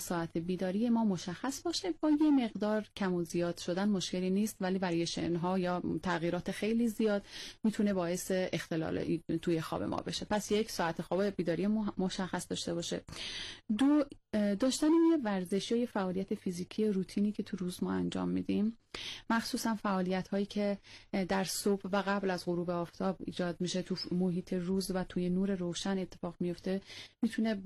ساعت بیداری ما مشخص باشه، با یه مقدار کم و زیاد شدن مشکلی نیست، ولی وریشن ها یا تغییرات خیلی زیاد میتونه باعث اختلال توی خواب ما بشه. پس 1 ساعت خواب بیداری مشخص داشته باشه. 2 داشتن یه ورزش یا یه فعالیت فیزیکی روتینی که تو روز ما انجام میدیم، مخصوصا فعالیت هایی که در صبح و قبل از غروب آفتاب ایجاد میشه، تو محیط روز و توی نور روشن اتفاق میفته، میتونه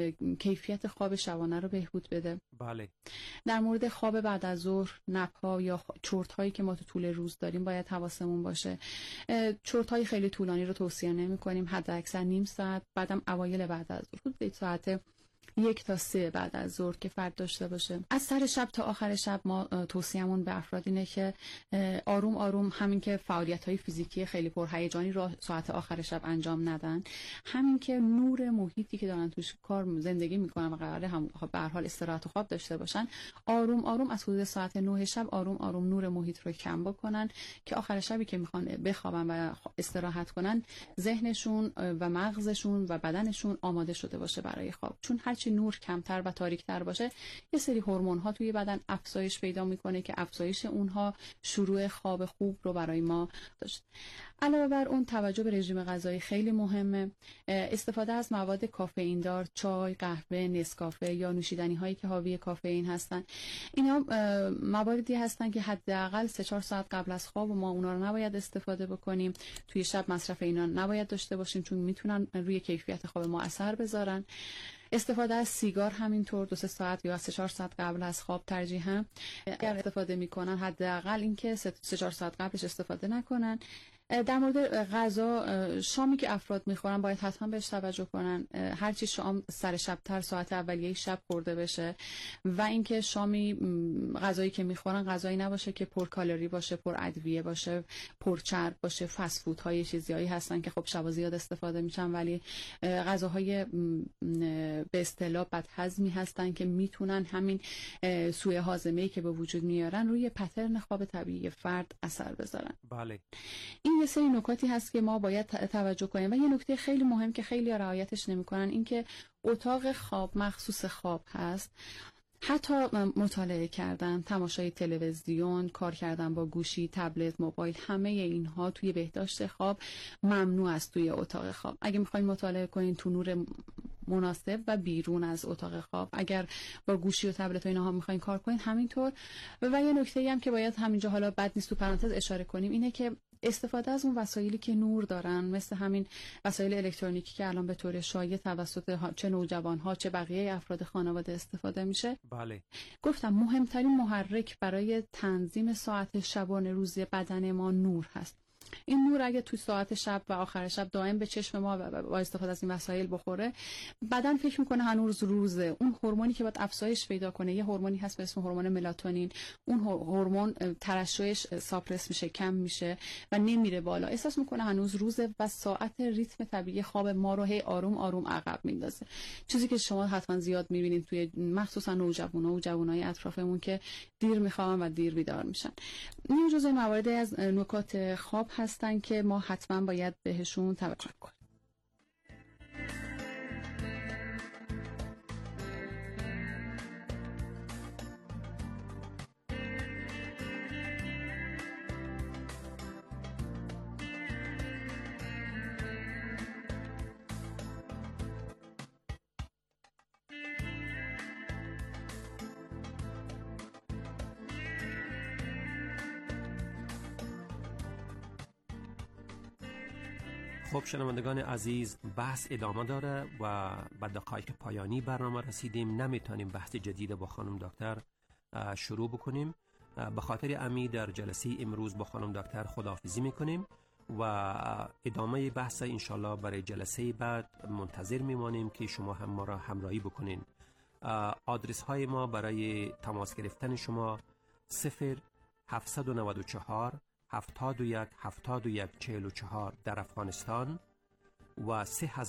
کیفیت خواب شبانه رو بهبود بده. بله. در مورد خواب بعد از ظهر، نپ‌ها یا چرت هایی که ما تو طول روز داریم باید حواسمون باشه. چرت های خیلی طولانی رو توصیه نمی‌کنیم، حد اکثر نیم ساعت، بعدم اوایل بعد از ظهر حدود ساعت 1 تا 3 بعد از ظهر که فرد داشته باشه. از سر شب تا آخر شب ما توصیه‌مون به افراد اینه که آروم آروم، همین که فعالیت‌های فیزیکی خیلی پرهیجانی رو ساعت آخر شب انجام ندن، همین که نور محیطی که دارن توش کار زندگی میکنن و قراره هم به هر حال استراحت و خواب داشته باشن، آروم آروم از حدود ساعت 9 شب آروم آروم نور محیط رو کم بکنن که آخر شبی که میخوان بخوابن و استراحت کنن، ذهنشون و مغزشون و بدنشون آماده شده باشه برای خواب. چون هرچی نور کمتر و تاریک‌تر باشه، یه سری هورمون‌ها توی بدن افزایش پیدا میکنه که افزایش اونها شروع خواب خوب رو برای ما داشت. علاوه بر اون توجه به رژیم غذایی خیلی مهمه. استفاده از مواد کافئین دار، چای، قهوه، نسکافه یا نوشیدنی هایی که حاوی کافئین هستن، اینا مواردی هستن که حداقل 3-4 ساعت قبل از خواب ما اونا رو نباید استفاده بکنیم. توی شب مصرف اینا نباید داشته باشیم، چون میتونن روی کیفیت خواب ما اثر بذارن. استفاده از سیگار همینطور 2-3 ساعت یا 3-4 ساعت قبل از خواب ترجیحاً. اگر استفاده میکنن حداقل اینکه 3-4 ساعت قبلش استفاده نکنن. در مورد غذا، شامی که افراد میخورن باید حتما بهش توجه کنن. هرچی شام سر شب تر ساعت اولیه شب خورده بشه و اینکه شامی غذایی که میخورن غذایی نباشه که پر کالری باشه، پر ادویه باشه، پر چرب باشه. فست فود های چیزایی هستن که خب شبا زیاد استفاده میشن، ولی غذاهای به اصطلاح بدهضمی هستن که میتونن همین سوء هاضمه‌ای که به وجود میارن روی پترن خواب طبیعی فرد اثر بذارن. بله. این یه سری نکاتی هست که ما باید توجه کنیم. و یه نکته خیلی مهم که خیلی رعایتش نمی‌کنن، این که اتاق خواب مخصوص خواب هست. حتی مطالعه کردن، تماشای تلویزیون، کار کردن با گوشی، تبلت، موبایل، همه اینها توی بهداشت خواب ممنوع است توی اتاق خواب. اگه می‌خواید مطالعه کنین تو نور مناسب و بیرون از اتاق خواب. اگر با گوشی و تبلت و اینها می‌خواید کار کنین همینطور. و یه نکته‌ای هم که باید همینجا حالا بد نیست تو پرانتز اشاره کنیم اینه که استفاده از اون وسایلی که نور دارن، مثل همین وسایل الکترونیکی که الان به طور شایع توسط چه نوجوان‌ها چه بقیه افراد خانواده استفاده میشه. بله. گفتم مهمترین محرک برای تنظیم ساعت شبانه روزی بدن ما نور هست. این نور اگه تو ساعت شب و آخر شب دائم به چشم ما با استفاده از این وسایل بخوره، بدن فکر میکنه هنوز روزه. اون هورمونی که باید افزایش پیدا کنه، یه هورمونی هست به اسم هورمون ملاتونین، اون هورمون ترشحش ساپرس میشه، کم میشه و نمیره بالا. احساس میکنه هنوز روزه و ساعت ریتم طبیعی خواب ما رو هی آروم آروم عقب میندازه. چیزی که شما حتما زیاد میبینید توی مخصوصا نوجوانا و جوانای اطرافمون که دیر میخوابن و دیر بیدار میشن. این جزء موارد از نکات خواب هستن که ما حتما باید بهشون توجه کنیم. خب شنوندگان عزیز، بحث ادامه داره و به دقایق پایانی برنامه رسیدیم. نمیتونیم بحث جدید با خانم دکتر شروع بکنیم. به خاطر امی در جلسه امروز با خانم دکتر خداحافظی میکنیم و ادامه بحث انشالله برای جلسه بعد منتظر میمانیم که شما هم ما را همراهی بکنین. آدرس های ما برای تماس گرفتن شما 0794 71 در افغانستان و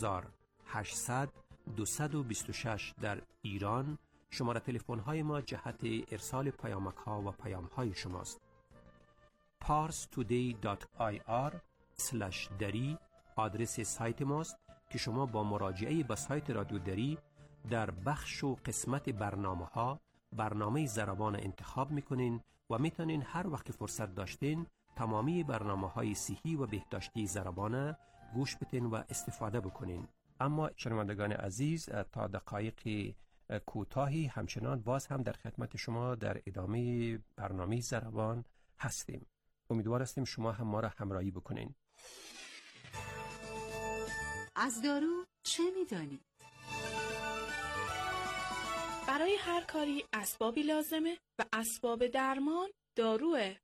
3800-226 در ایران. شماره تلفن های ما جهت ارسال پیامک ها و پیام های شماست. parstoday.ir/dari آدرس سایت ماست که شما با مراجعه به سایت رادیو دری در بخش و قسمت برنامه ضربان انتخاب میکنین و میتونین هر وقت فرصت داشتین تمامی برنامه‌های صحی و بهداشتی ضربان گوش بدین و استفاده بکنین. اما شنوندگان عزیز، تا دقایق کوتاهی همچنان باز هم در خدمت شما در ادامه برنامه ضربان هستیم. امیدوار هستیم شما هم ما را همراهی بکنین. از دارو چه می‌دانی؟ برای هر کاری اسبابی لازمه و اسباب درمان داروه.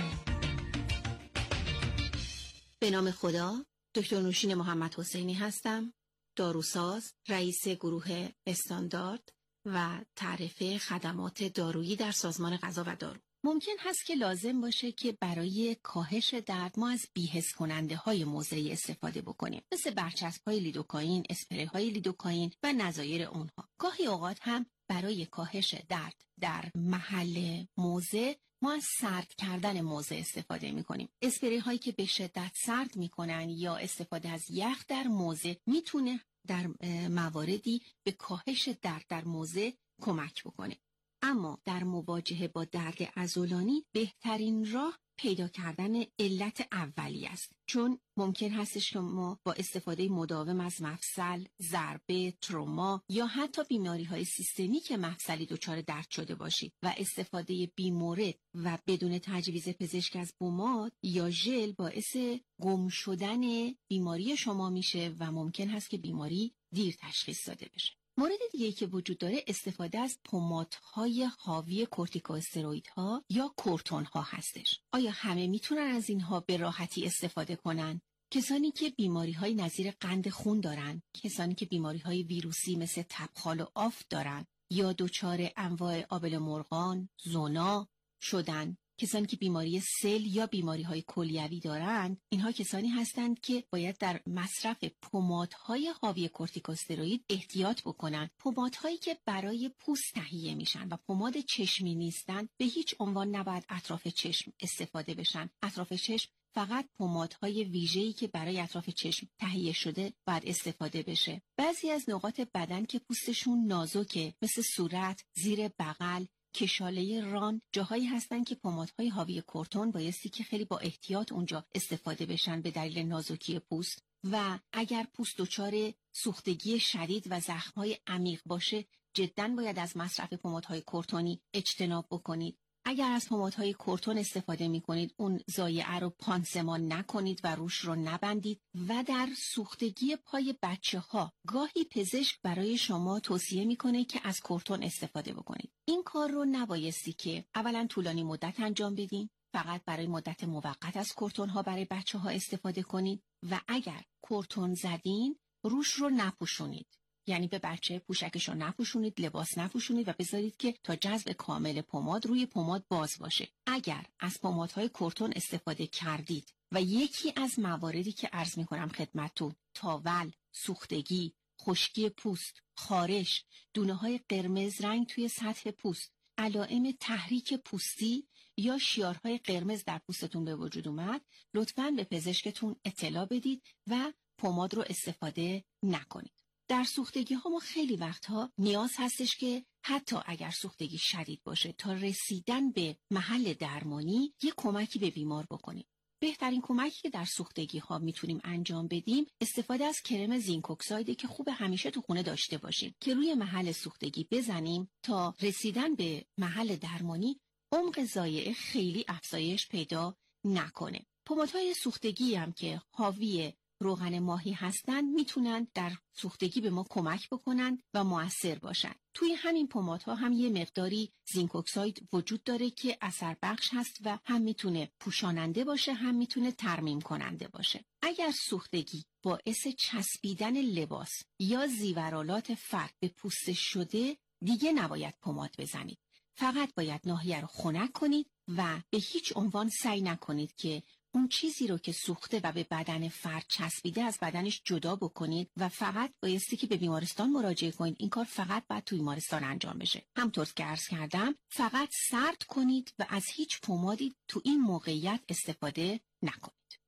به نام خدا، دکتر نوشین محمد حسینی هستم، داروساز، رئیس گروه استاندارد و تعرفه خدمات دارویی در سازمان غذا و دارو. ممکن هست که لازم باشه که برای کاهش درد ما از بی‌حس کننده های موضعی استفاده بکنیم، مثل برچسب های لیدوکائین، اسپری های لیدوکائین و نظایر اونها. گاهی اوقات هم برای کاهش درد در محل موضع ما از سرد کردن موضع استفاده می‌کنیم. اسپری هایی که به شدت سرد می‌کنن یا استفاده از یخ در موضع میتونه در مواردی به کاهش درد در موضع کمک بکنه. اما در مواجهه با درد عضلانی بهترین راه پیدا کردن علت اولیه است، چون ممکن هستش که ما با استفاده مداوم از مفصل، ضربه، تروما یا حتی بیماری‌های سیستمیک مفصلی دچار درد شده باشید و استفاده بی‌مورد و بدون تجویز پزشک از پماد یا ژل باعث گم شدن بیماری شما میشه و ممکن هست که بیماری دیر تشخیص داده بشه. مورد دیگه که وجود داره استفاده از پمادهای حاوی کورتیکواستروئیدها یا کورتون‌ها هستش. آیا همه میتونن از اینها به راحتی استفاده کنن؟ کسانی که بیماری‌های نظیر قند خون دارن، کسانی که بیماری‌های ویروسی مثل تبخال و آفت دارن یا دچار انواع آبله مرغان، زونا شدن، کسانی که بیماری سل یا بیماری‌های کلیوی دارند، اینها کسانی هستند که باید در مصرف پمادهای حاوی کورتیکوستروئید احتیاط بکنند. پمادهایی که برای پوست تهیه میشن و پماد چشمی نیستند به هیچ عنوان نباید اطراف چشم استفاده بشن. اطراف چشم فقط پمادهای ویژه‌ای که برای اطراف چشم تهیه شده باید استفاده بشه. بعضی از نقاط بدن که پوستشون نازکه، مثل صورت، زیر بغل، کشاله ران، جاهایی هستن که پمادهای حاوی کورتون بایستی که خیلی با احتیاط اونجا استفاده بشن به دلیل نازکی پوست. و اگر پوست دچار سوختگی شدید و زخم‌های عمیق باشه، جداً باید از مصرف پمادهای کورتونی اجتناب بکنید. اگر از پمادهای کورتون استفاده می‌کنید، اون ضایعه رو پانسمان نکنید و روش رو نبندید. و در سوختگی پای بچه‌ها گاهی پزشک برای شما توصیه می‌کنه که از کورتون استفاده بکنید. این کار رو نبایستی که اولا طولانی مدت انجام بدین، فقط برای مدت موقت از کورتون‌ها برای بچه‌ها استفاده کنید و اگر کورتون زدین روش رو نپوشونید. یعنی به بچه پوشکش رو نپوشونید، لباس نپوشونید و بذارید که تا جذب کامل پماد روی پماد باز باشه. اگر از پمادهای کورتون استفاده کردید و یکی از مواردی که عرض می‌کنم خدمتتون، تاول، سوختگی، خشکی پوست، خارش، دونه‌های قرمز رنگ توی سطح پوست، علائم تحریک پوستی یا شیارهای قرمز در پوستتون به وجود اومد، لطفاً به پزشکتون اطلاع بدید و پماد رو استفاده نکنید. در سوختگی ها ما خیلی وقتها نیاز هستش که حتی اگر سوختگی شدید باشه تا رسیدن به محل درمانی یک کمکی به بیمار بکنیم. بهترین کمکی که در سوختگی ها میتونیم انجام بدیم استفاده از کرم زینک اکساید که خوب همیشه تو خونه داشته باشیم که روی محل سوختگی بزنیم تا رسیدن به محل درمانی عمق ضایعه خیلی افزایش پیدا نکنه. پمادهای سوختگی هم که حاوی روغن ماهی هستن میتونن در سوختگی به ما کمک بکنن و مؤثر باشن. توی همین پمادها هم یه مقداری زینک اکساید وجود داره که اثر بخش هست و هم میتونه پوشاننده باشه، هم میتونه ترمیم کننده باشه. اگر سوختگی باعث چسبیدن لباس یا زیورالات فرد به پوست شده، دیگه نباید پماد بزنید. فقط باید ناحیه رو خنک کنید و به هیچ عنوان سعی نکنید که اون چیزی رو که سوخته و به بدن فرد چسبیده از بدنش جدا بکنید و فقط بایستی که به بیمارستان مراجعه کنید. این کار فقط باید توی بیمارستان انجام بشه. همطور که عرض کردم فقط سرد کنید و از هیچ پمادی تو این موقعیت استفاده نکنید.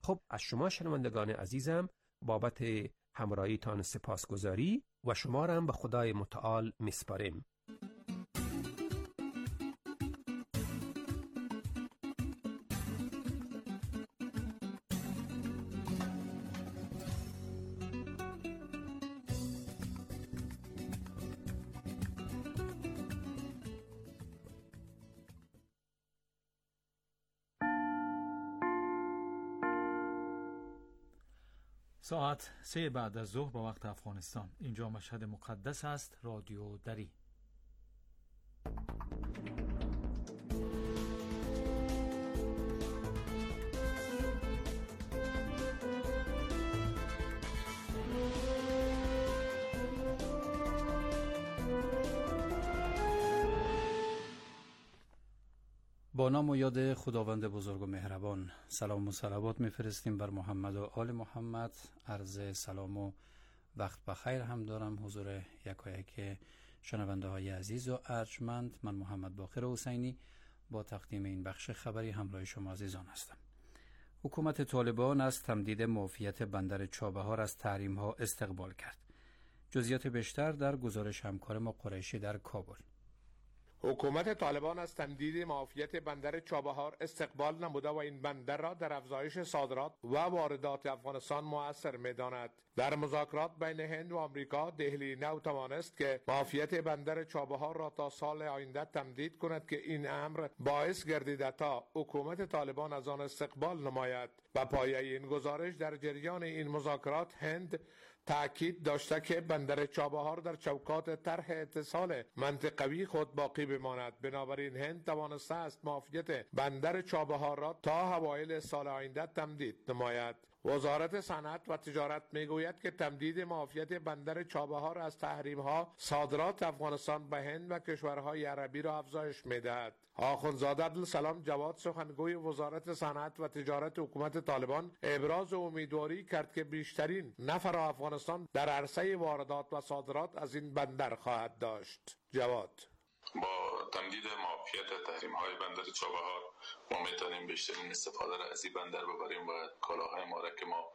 خب از شما شنوندگان عزیزم بابت همراهیتان سپاسگزاری و شما را هم به خدای متعال میسپاریم. ساعت 3 بعد از ظهر به وقت افغانستان. اینجا مشهد مقدس است. رادیو دری. با نام و یاد خداوند بزرگ و مهربان، سلام و صلوات میفرستیم بر محمد و آل محمد. عرض سلام و وقت بخیر هم دارم حضور یکایک شنونده های عزیز و ارجمند. من محمد باقر حسینی با تقدیم این بخش خبری همراه شما عزیزان هستم. حکومت طالبان از تمدید معافیت بندر چابهار از تحریم ها استقبال کرد. جزئیات بیشتر در گزارش همکار ما قریشی در کابل. حکومت طالبان از تمدید معافیت بندر چابهار استقبال نموده و این بندر را در افزایش صادرات و واردات افغانستان مؤثر می‌داند. در مذاکرات بین هند و آمریکا، دهلی نو توانست که معافیت بندر چابهار را تا سال آینده تمدید کند که این امر باعث گردیده تا حکومت طالبان از آن استقبال نماید. و پایه این گزارش در جریان این مذاکرات هند تأکید داشته که بندر چابهار در چوکات طرح اتصال منطقوی خود باقی بماند. بنابراین هند توانسته است معافیت بندر چابهار را تا اوایل سال آینده تمدید نماید. وزارت صنعت و تجارت میگوید که تمدید معافیت بندر چابهار از تحریم‌ها صادرات افغانستان به هند و کشورهای عربی را افزایش می‌دهد. آخوندزاده عبدالسلام جواد، سخنگوی وزارت صنعت و تجارت حکومت طالبان، ابراز امیدواری کرد که بیشترین نفع افغانستان در عرصه واردات و صادرات از این بندر خواهد داشت. جواد: با تمدید معافیت تحریم‌های بندر چابهار ما میتونیم بیشترین استفاده را از این بندر ببریم و کالاهای ما را که ما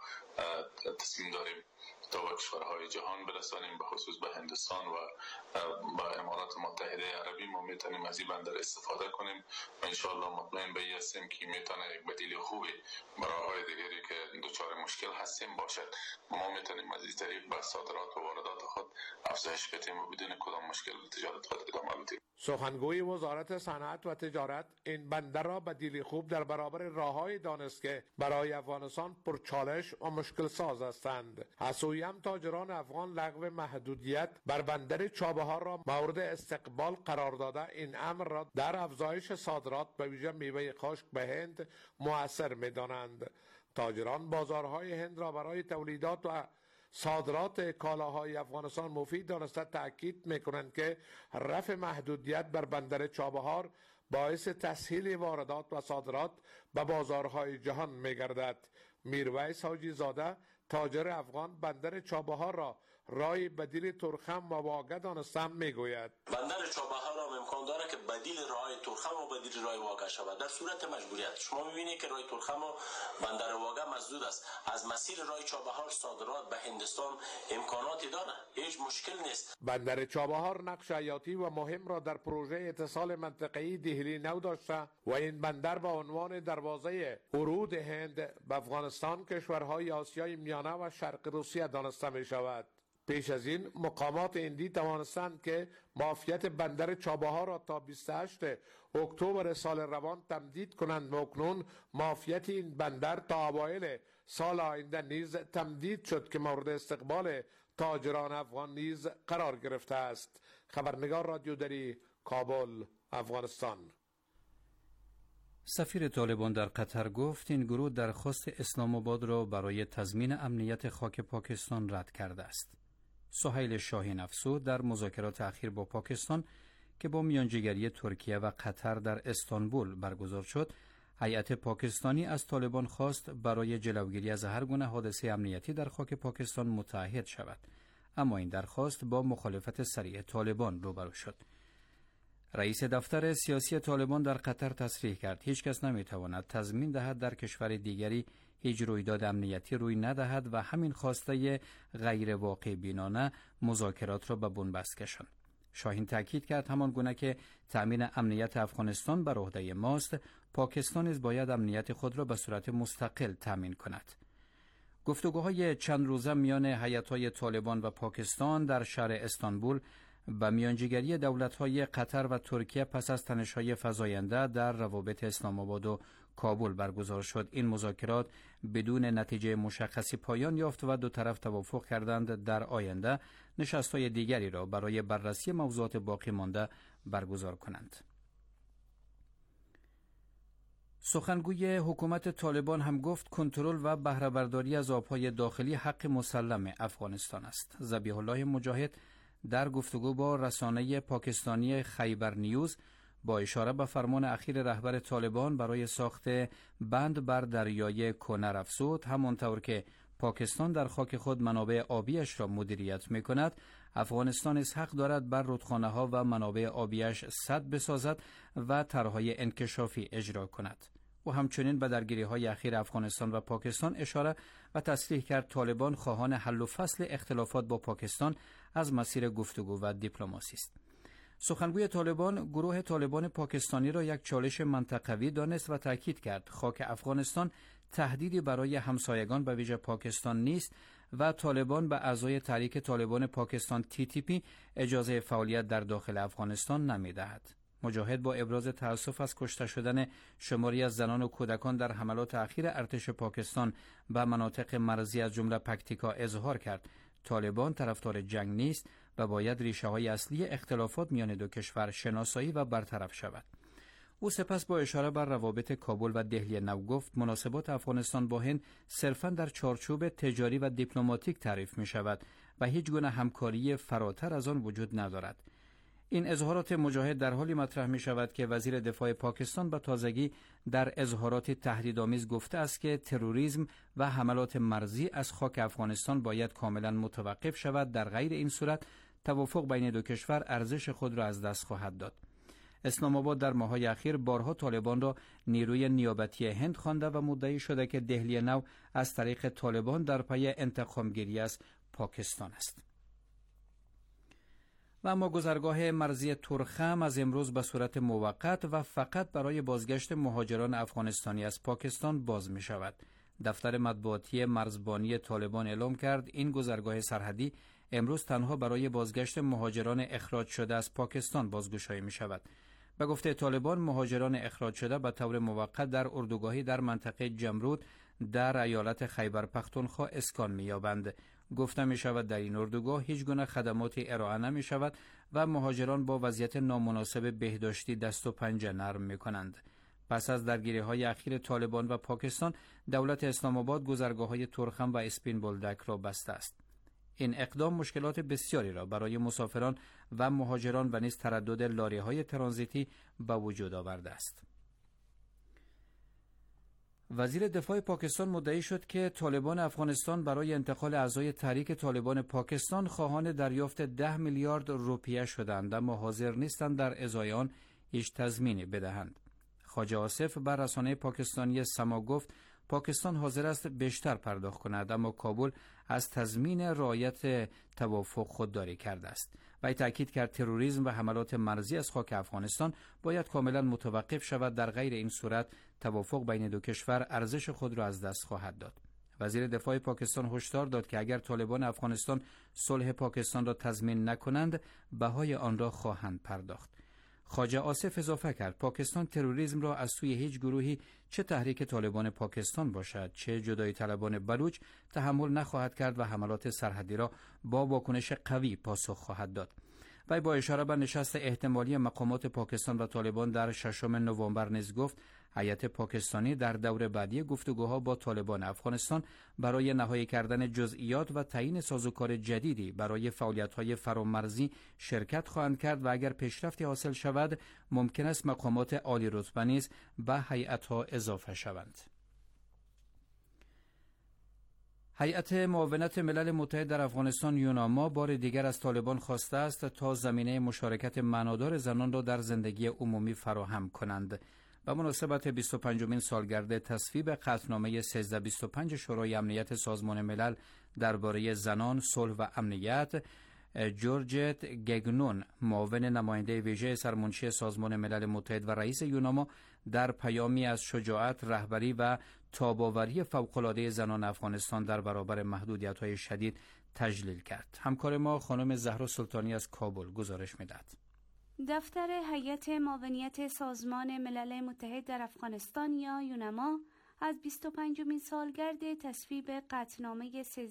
تصمیم داریم تا به کشورهای جهان برسانیم، به خصوص به هندوستان و به امارات متحده عربی، ما میتونیم از این بندر استفاده کنیم و انشاءالله مطمئن به این هستیم که میتونه یک بدیل خوبی برای های دیگری که دچار مشکل هستیم باشد. ما میتونیم از این طریق به صادرات و واردات خود افزایش بدیم و بدون کدام مشکل به تجارت خود ادامه بدیم. سخنگوی وزارت صنعت و تجارت این بندر را بدیل خوب در برابر راه‌های دانست که برای افغانستان پرچالش و مشکل ساز هستند. حسویم تاجران افغان لغو محدودیت بر بندر چابهار را مورد استقبال قرار داده این امر را در افزایش صادرات به ویژه میوه خشک به هند مؤثر می‌دانند. تاجران بازارهای هند را برای تولیدات و صادرات کالاهای افغانستان مفید دانسته تأکید میکنند که رفع محدودیت بر بندر چابهار باعث تسهیل واردات و صادرات به بازارهای جهان میگردد. میرویس حاجی زاده، تاجر افغان، بندر چابهار را رای بدیل ترخم و واگه دانسته میگوید: بندر چابهار هم امکان داره که بدیل رای ترخم و بدیل رای واگه شود در صورت مجبوریت. شما میبینید که رای ترخم و بندر واگه مسدود است. از مسیر رای چابهار صادرات به هندوستان امکاناتی داره، هیچ مشکل نیست. بندر چابهار نقش حیاتی و مهم را در پروژه اتصال منطقه‌ای دهلی نو داشته و این بندر به عنوان دروازه ورود هند به افغانستان، کشورهای آسیای میانه و شرق روسیه دانسته می شود. پیش از این مقامات هندی توانستند که معافیت بندر چابهار را تا 28 اکتبر سال روان تمدید کنند و اکنون معافیت این بندر تا اوایل سال آینده نیز تمدید شد که مورد استقبال تاجران افغان نیز قرار گرفته است. خبرنگار رادیو دری، کابل، افغانستان. سفیر طالبان در قطر گفت این گروه درخواست اسلام آباد را برای تضمین امنیت خاک پاکستان رد کرده است. سهیل شاهین افزود در مذاکرات اخیر با پاکستان که با میانجیگری ترکیه و قطر در استانبول برگزار شد، هیئت پاکستانی از طالبان خواست برای جلوگیری از هر گونه حادثه امنیتی در خاک پاکستان متعهد شود، اما این درخواست با مخالفت صریح طالبان روبرو شد. رئیس دفتر سیاسی طالبان در قطر تصریح کرد هیچ کس نمیتواند تضمین دهد در کشور دیگری هیچ رویداد امنیتی روی ندهد و همین خواسته غیر واقع بینانه مذاکرات را به بنبست کشاند. شاهین تاکید کرد همان گونه که تأمین امنیت افغانستان بر عهده ماست، پاکستان نیز باید امنیت خود را به صورت مستقل تأمین کند. گفتگوهای چند روزه میان هیئت‌های طالبان و پاکستان در شهر استانبول به میانجیگری دولت‌های قطر و ترکیه پس از تنش‌های فزاینده در روابط اسلام آباد و کابل برگزار شد. این مذاکرات بدون نتیجه مشخصی پایان یافت و دو طرف توافق کردند در آینده نشست‌های دیگری را برای بررسی موضوعات باقی مانده برگزار کنند. سخنگوی حکومت طالبان هم گفت کنترل و بهره برداری از آبهای داخلی حق مسلم افغانستان است. ذبیح الله مجاهد در گفتگو با رسانه پاکستانی خیبر نیوز با اشاره به فرمان اخیر رهبر طالبان برای ساخت بند بر دریای کنر افزود، همانطور که پاکستان در خاک خود منابع آبیش را مدیریت می کند، افغانستان نیز حق دارد بر رودخانه ها و منابع آبیش سد بسازد و طرحهای انکشافی اجرا کند. و همچنین به درگیری‌های اخیر افغانستان و پاکستان اشاره و تصریح کرد طالبان خواهان حل و فصل اختلافات با پاکستان از مسیر گفتگو و دیپلماسی است. سخنگوی طالبان گروه طالبان پاکستانی را یک چالش منطقوی دانست و تاکید کرد خاک افغانستان تهدیدی برای همسایگان به ویژه پاکستان نیست و طالبان به اعضای تحریک طالبان پاکستان TTP اجازه فعالیت در داخل افغانستان نمی‌دهد. مجاهد با ابراز تأسف از کشته شدن شماری از زنان و کودکان در حملات اخیر ارتش پاکستان به مناطق مرزی از جمله پکتیکا اظهار کرد طالبان طرفدار جنگ نیست و باید ریشه‌های اصلی اختلافات میان دو کشور شناسایی و برطرف شود. او سپس با اشاره بر روابط کابل و دهلی نو گفت مناسبات افغانستان با هند صرفاً در چارچوب تجاری و دیپلماتیک تعریف می شود و هیچ گونه همکاری فراتر از آن وجود ندارد. این اظهارات مجاهد در حالی مطرح می شود که وزیر دفاع پاکستان به تازگی در اظهارات تهدیدآمیز گفته است که تروریسم و حملات مرزی از خاک افغانستان باید کاملا متوقف شود، در غیر این صورت توافق بین دو کشور ارزش خود را از دست خواهد داد. اسلام آباد در ماه‌های اخیر بارها طالبان را نیروی نیابتی هند خوانده و مدعی شده که دهلی نو از طریق طالبان در پی انتقام‌گیری از پاکستان است. و اما گذرگاه مرزی تورخم از امروز به صورت موقت و فقط برای بازگشت مهاجران افغانستانی از پاکستان باز می شود. دفتر مطبوعاتی مرزبانی طالبان اعلام کرد این گذرگاه سرحدی امروز تنها برای بازگشت مهاجران اخراج شده از پاکستان بازگشایی می شود. به گفته طالبان مهاجران اخراج شده به طور موقت در اردوگاهی در منطقه جمرود در ایالت خیبر پختونخوا اسکان می یابند. گفته می شود در این اردوگاه هیچ گونه خدماتی ارائه نمی شود و مهاجران با وضعیت نامناسب بهداشتی دست و پنجه نرم می کنند. پس از درگیری های اخیر طالبان و پاکستان، دولت اسلام آباد گذرگاه های تورخم و اسپین بولدک را بسته است. این اقدام مشکلات بسیاری را برای مسافران و مهاجران و نیز تردد لاری های ترانزیتی به وجود آورده است. وزیر دفاع پاکستان مدعی شد که طالبان افغانستان برای انتقال اعضای تحریک طالبان پاکستان خواهان دریافت 10 میلیارد روپیه شدند اما حاضر نیستند در ازای آن هیچ تضمینی بدهند. خواجه آصف بر رسانه پاکستانی سما گفت پاکستان حاضر است بیشتر پرداخت کند اما کابل از تضمین رعایت توافق خودداری کرده است. و تاکید کرد تروریسم و حملات مرزی از خاک افغانستان باید کاملا متوقف شود، در غیر این صورت توافق بین دو کشور ارزش خود را از دست خواهد داد. وزیر دفاع پاکستان هشدار داد که اگر طالبان افغانستان صلح پاکستان را تضمین نکنند بهای آن را خواهند پرداخت. خواجه آصف اضافه کرد پاکستان تروریسم را از سوی هیچ گروهی چه تحریک طالبان پاکستان باشد چه جدایی طلبان بلوچ تحمل نخواهد کرد و حملات سرحدی را با واکنش قوی پاسخ خواهد داد. و با اشاره به نشست احتمالی مقامات پاکستان و طالبان در 6 نوامبر نیز گفت هیئت پاکستانی در دور بعدی گفتگوها با طالبان افغانستان برای نهایی کردن جزئیات و تعیین سازوکار جدیدی برای فعالیت‌های فرامرزی شرکت خواهند کرد و اگر پیشرفتی حاصل شود ممکن است مقامات عالی رتبه نیز به هیئت‌ها اضافه شوند. هیئت معاونت ملل متحد در افغانستان یوناما بار دیگر از طالبان خواسته است تا زمینه مشارکت معنادار زنان را در زندگی عمومی فراهم کنند. به مناسبت 25مین سالگرد تصویب قطعنامه 1325 شورای امنیت سازمان ملل درباره زنان، صلح و امنیت، جورجت گگنون، معاون نماینده ویژه سرمنشی سازمان ملل متحد و رئیس یوناما، در پیامی از شجاعت، رهبری و تاب‌آوری فوق‌العاده زنان افغانستان در برابر محدودیت‌های شدید تجلیل کرد. همکار ما خانم زهرا سلطانی از کابل گزارش می‌دهد. دفتر هیئت معاونیت سازمان ملل متحد در افغانستان یا یوناما از 25مین سالگرد تصویب قطعنامه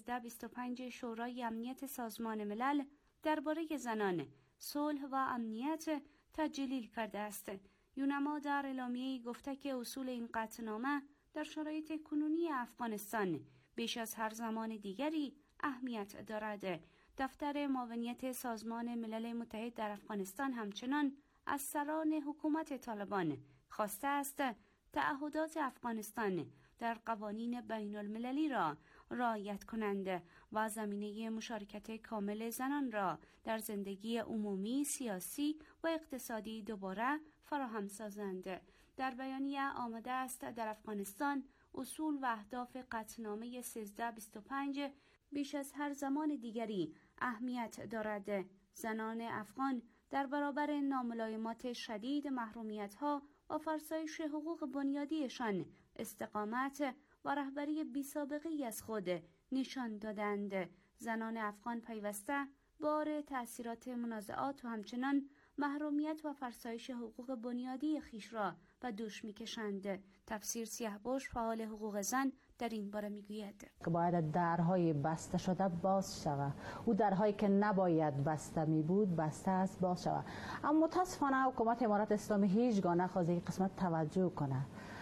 1325 شورای امنیت سازمان ملل درباره زنان، صلح و امنیت تجلیل کرده است. یوناما در اعلامیه‌ای گفته که اصول این قطعنامه در شرایط کنونی افغانستان بیش از هر زمان دیگری اهمیت دارد. دفتر معاونیت سازمان ملل متحد در افغانستان همچنان از سران حکومت طالبان خواسته است تعهدات افغانستان در قوانین بین المللی را رعایت کنند و زمینه مشارکت کامل زنان را در زندگی عمومی، سیاسی و اقتصادی دوباره فراهم سازند. در بیانیه آمده است در افغانستان اصول و اهداف قطعنامه 1325 بیش از هر زمان دیگری اهمیت دارد. زنان افغان در برابر ناملایمات شدید، محرومیت‌ها و فرسایش حقوق بنیادیشان استقامت و رهبری بی‌سابقه‌ای از خود نشان دادند. زنان افغان پیوسته بار تأثیرات منازعات و همچنان محرومیت و فرسایش حقوق بنیادی خیش را به دوش می‌کشند. تفسیر سیاه‌پوش، فعال حقوق زن، در این باره میگوید که باید درهای بسته شده باز شود. او درهایی که نباید بسته می بود بسته است، باز شود. اما متاسفانه حکومت امارت اسلامی هیچگاه نخواست این قسمت توجه کنه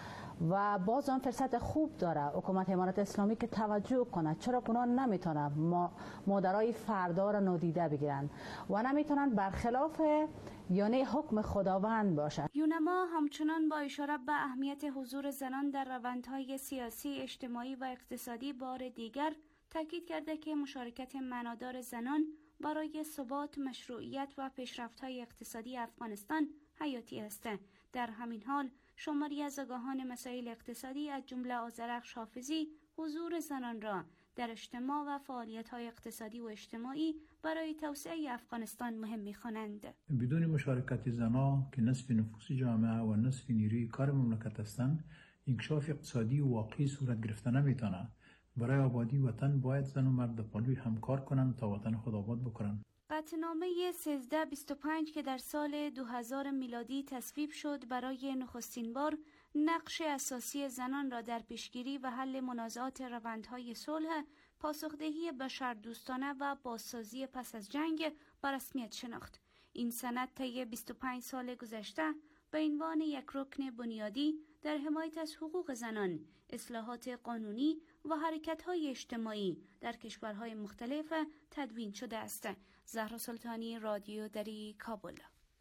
و باز آن فرصت خوب داره حکومت امارت اسلامی که توجه کنه. چرا اونا نمیتونن مادرای فردا را نادیده بگیرن و نمیتونن برخلاف یعنی حکم خداوند باشد. یوناما همچنان با اشاره به اهمیت حضور زنان در روندهای سیاسی، اجتماعی و اقتصادی بار دیگر تاکید کرده که مشارکت معنادار زنان برای ثبات، مشروعیت و پیشرفت‌های اقتصادی افغانستان حیاتی است. در همین حال شماری از آگاهان مسائل اقتصادی از جمله آذرخش حافظی حضور زنان را در اجتماع و فعالیت‌های اقتصادی و اجتماعی برای توسعه افغانستان مهم می‌خوانند. بدون مشارکت زنان که نصف نفوس جامعه و نصف نیروی کار مملکت هستند، انکشاف اقتصادی واقعی صورت گرفته نمی‌تواند. برای آبادی وطن باید زن و مرد پالوی همکار کنند تا وطن خود آباد بکنند. قطعنامه 1325 که در سال 2000 میلادی تصویب شد برای نخستین بار نقش اساسی زنان را در پیشگیری و حل منازعات روندهای صلح، پاسخدهی بشردوستانه و بازسازی پس از جنگ به رسمیت شناخت. این سند طی 25 سال گذشته به عنوان یک رکن بنیادی در حمایت از حقوق زنان، اصلاحات قانونی و حرکت‌های اجتماعی در کشورهای مختلف تدوین شده است. زهرا سلطانی، رادیو دری، کابل.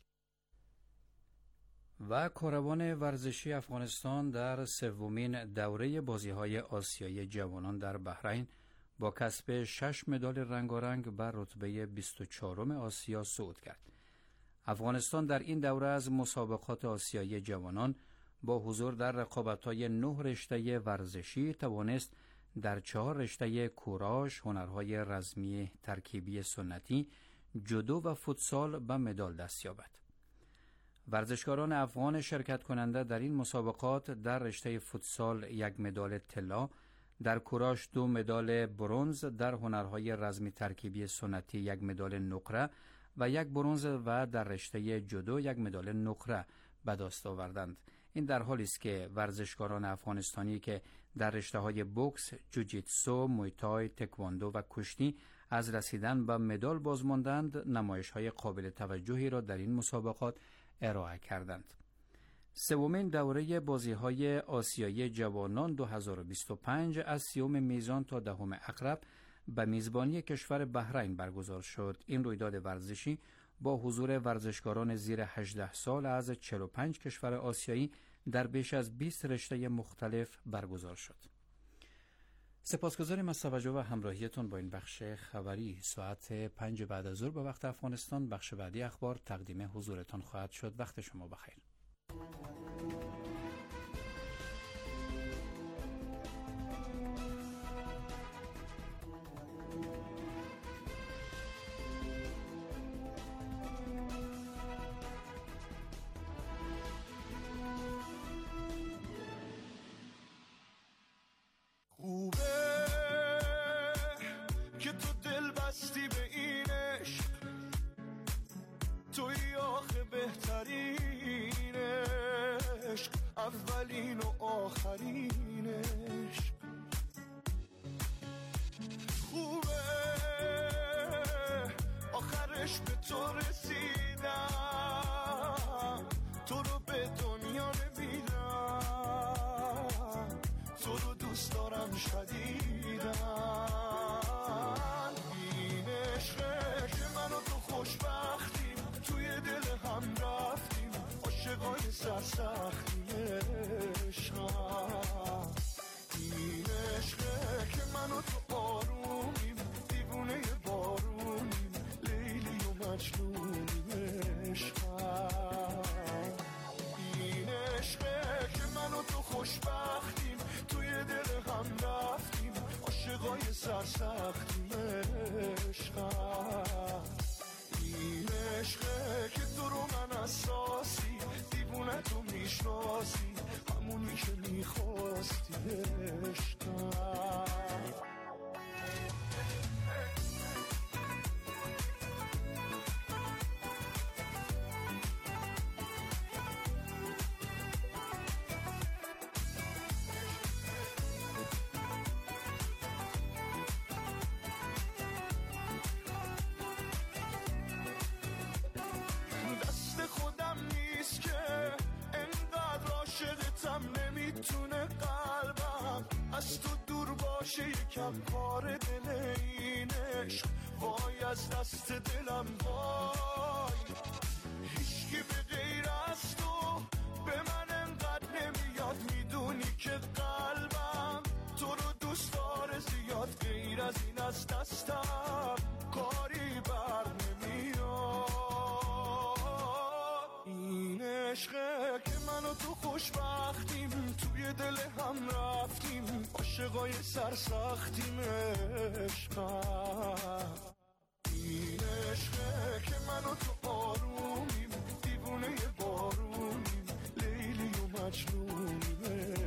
و کاروان ورزشی افغانستان در سومین دوره بازی‌های آسیایی جوانان در بحرین با کسب 6 مدال رنگارنگ بر رتبه 24م آسیا صعود کرد. افغانستان در این دوره از مسابقات آسیایی جوانان با حضور در رقابت‌های 9 رشته ورزشی توانست در 4 رشته کوراژ، هنرهای رزمی ترکیبی سنتی، جودو و فوتسال به مدال دست یابد. ورزشکاران افغان شرکت کننده در این مسابقات در رشته فوتسال 1 مدال طلا، در کوراژ 2 مدال برنز، در هنرهای رزمی ترکیبی سنتی 1 مدال نقره و 1 برنز و در رشته جودو 1 مدال نقره به دست آوردند. این در حالی است که ورزشکاران افغانستانی که در رشته‌های بوکس، جوجیتسو، مویتای، تکواندو و کشتی از رسیدن به مدال باز ماندند، نمایش‌های قابل توجهی را در این مسابقات ارائه کردند. سومین دوره بازی‌های آسیایی جوانان 2025 از 30 میزان تا 10 عقرب به میزبانی کشور بحرین برگزار شد. این رویداد ورزشی با حضور ورزشکاران زیر 18 سال از 45 کشور آسیایی در بیش از 20 رشته مختلف برگزار شد. سپاسگزاریم از توجه و همراهیتون با این بخش خبری. ساعت 5 بعد از ظهر به وقت افغانستان بخش بعدی اخبار تقدیم حضورتان خواهد شد. وقت شما بخیر. آخرین عشق. خوبه آخرش به تو رسیدم، تو رو به دنیا نمیدم، تو رو دوست دارم شدیدم. این عشقه که من و تو خوشبختیم، توی دل هم رفتیم، عاشقای سرسختیم عشقم. این عشقه که من و تو آرومیم، دیوونه بارونیم، لیلی و مجنونیم عشقم. این عشقه که من و تو خوشبختیم، توی دل هم رفتیم، عاشقای سرسختیم عشقم. این عشقه که تو رو من اساسی، دیوونه تو میشناسی، همونی که میخواستی عشقم. نمیتونه قلبم از تو دور باشه، یکم کار دل این عشق، وای از دست دلم وای. هیچکی به غیر از تو به من انقدر نمیاد، میدونی که قلبم تو رو دوست داره زیاد، غیر از این از دستم کاری بر نمیاد. این عشقه که من و تو خوشبختیم، توی دل هم رفتیم، عاشقای سرسختیم عشقم. این عشقه که من و تو آرومیم، دیوونه بارونیم، لیلی و مجنونیم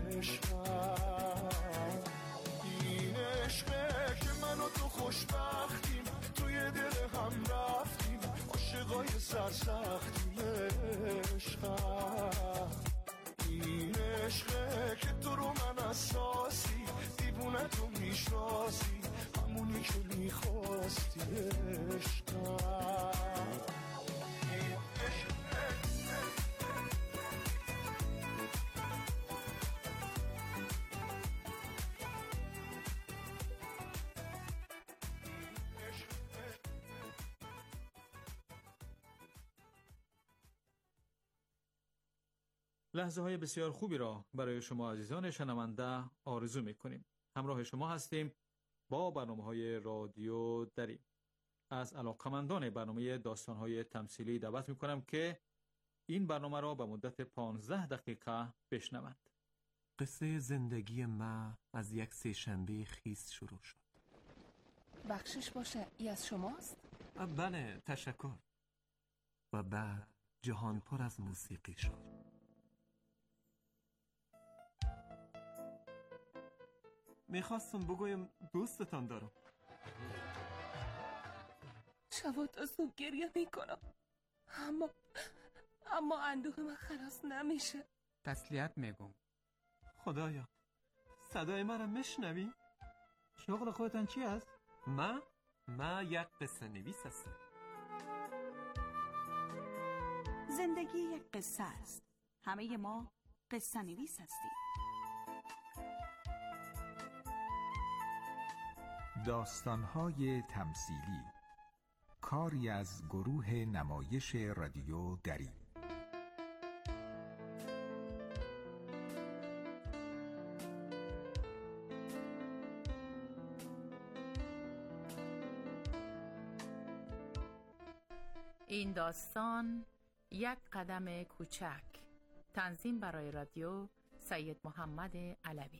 عشقم. این عشقه که من و تو خوشبختیم، توی دل هم رفتیم، عاشقای سرسختیم عشقم. این عشقه که تو رو من اساسی، دیوونه تو میشناسی، همونی که میخواستی عشقم. لحظه های بسیار خوبی را برای شما عزیزان شنونده آرزو می‌کنیم. همراه شما هستیم با برنامه‌های رادیو دری. از علاقه‌مندان برنامه داستان‌های تمثیلی دعوت می‌کنم که این برنامه را به مدت 15 دقیقه بشنوند. قصه زندگی ما از یک سه‌شنبه خیس شروع شد. بخشش باشه، ای از شماست؟ بله، تشکر. و بعد جهان پر از موسیقی شد. میخواستم بگویم دوستتان دارم. شبات از تو گریه میکنم، اما اندوه من خلاص نمیشه. تسلیت میگم. خدایا، صدای مرا میشنوی؟ شغل خودتان چی است؟ ما یک قصه نویس هستم. زندگی یک قصه است. همه ما قصه نویس هستیم. داستان‌های تمثیلی، کاری از گروه نمایش رادیو دری. این داستان یک قدم کوچک. تنظیم برای رادیو سید محمد علوی.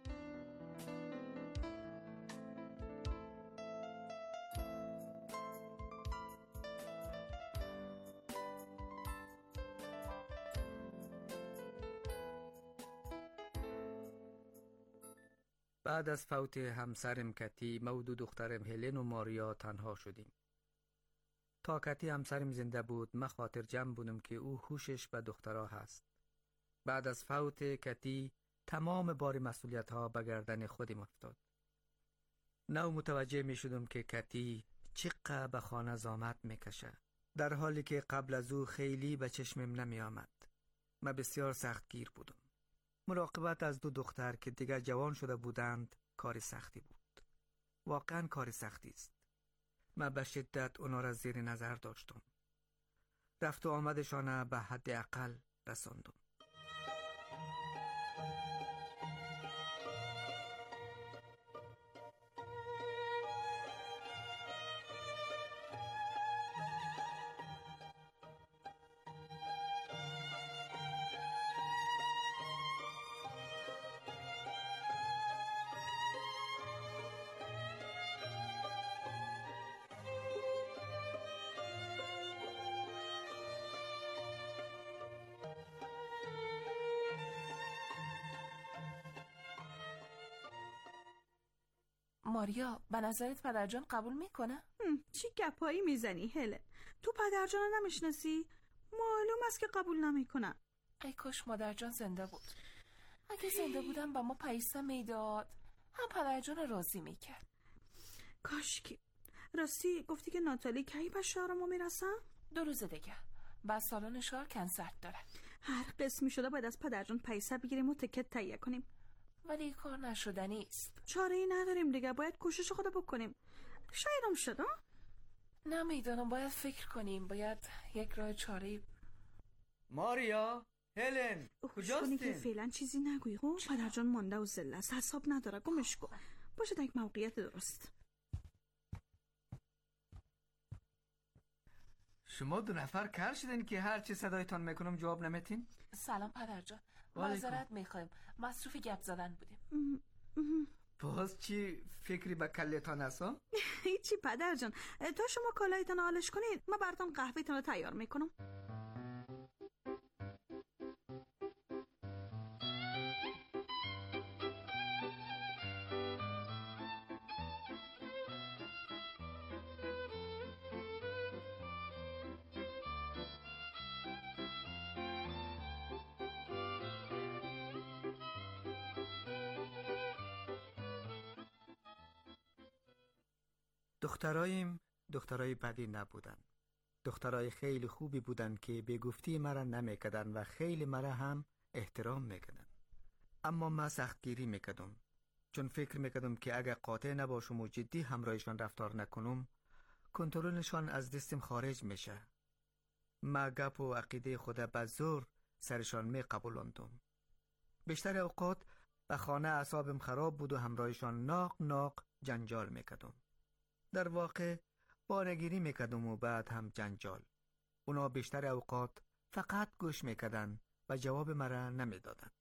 بعد از فوت همسرم کتی، مود و دخترم هلن و ماریا تنها شدیم. تا کتی همسرم زنده بود، من خاطر جمع بودم که او هوشش به دخترها هست. بعد از فوت کتی تمام بار مسئولیت ها به گردن خودم افتاد. نو متوجه می شدم که کتی چقدر به خانه زامت می کشه، در حالی که قبل از او خیلی به چشمم نمی آمد. من بسیار سختگیر بودم. مراقبت از 2 دختر که دیگر جوان شده بودند کار سختی بود. واقعا کار سختی است. من به شدت اونا را زیر نظر داشتم. رفت و آمدشان به حد اقل رساندم. ماریا، به نظرت پدرجان قبول میکنه؟ چی گپایی میزنی هلن؟ تو پدرجان رو نمیشناسی؟ معلوم است که قبول نمیکنه. ای کاش مادرجان زنده بود. اگه زنده بودم با ما پیسه میداد، هم پدرجان راضی میکرد. کاش که. راستی گفتی که ناتالی کی به شهر ما میرسن؟ 2 روز دیگه. بعد سالن شهر کنسرت داره. هر قسمی شده باید از پدرجان پیسه بگیریم و تکت تهیه کنیم. ولی کار نشدنی است. چاره ای نداریم دیگه، باید کوشش خود بکنیم. شاید هم شد. نمیدونم، باید فکر کنیم. باید یک راه چاره. ماریا، هلن، کجاستین؟ که فعلا چیزی نگوی. پدرجان مانده و زله است، حساب نداره. گمش کن. باشه در یک موقعیت درست. شما 2 نفر کر شدین که هر چی صدایتان میکنم جواب نمیتین؟ سلام پدرجان. معذرت میخوایم، مصروف گپ زدن بودیم. باز چی فکری به کلتان هست؟ هیچی پدرجان، تا شما کالایتان آلش کنید من براتون قهوه‌تون رو تیار میکنم. دخترای بدی نبودن. دخترای خیلی خوبی بودن که به گفتی مرا نمیکردن و خیلی مرا هم احترام میکردن. اما من سختگیری میکردم، چون فکر میکردم که اگر قاطع نباشم و جدی همراهشان رفتار نکنم کنترلشان از دستم خارج میشه. من گپ و عقیده خود به زور سرشان میقبولاندم. بیشتر اوقات به خانه اعصابم خراب بود و همراهشان ناق جنجال میکردم. در واقع بارگیری میکردم و بعد هم جنجال. اونا بیشتر اوقات فقط گوش میکردن و جواب مرا نمیدادن.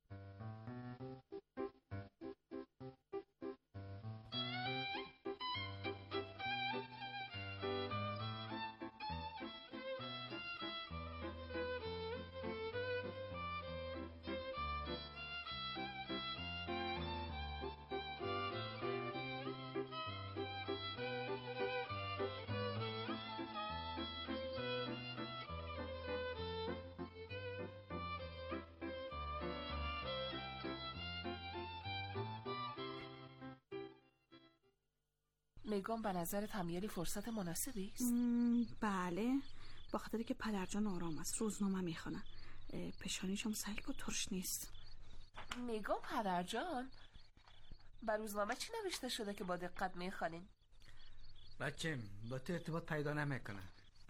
میگم به نظرت همیاری فرصت مناسبی است؟ بله، با خاطری که پدرجان آرام است، روزنامه میخونه، پشانیش هم سیل و ترش نیست. میگم پدرجان، بر روزنامه چی نوشته شده که با دقت میخونین؟ بچم با تو ارتباط پیدا نمیکنه.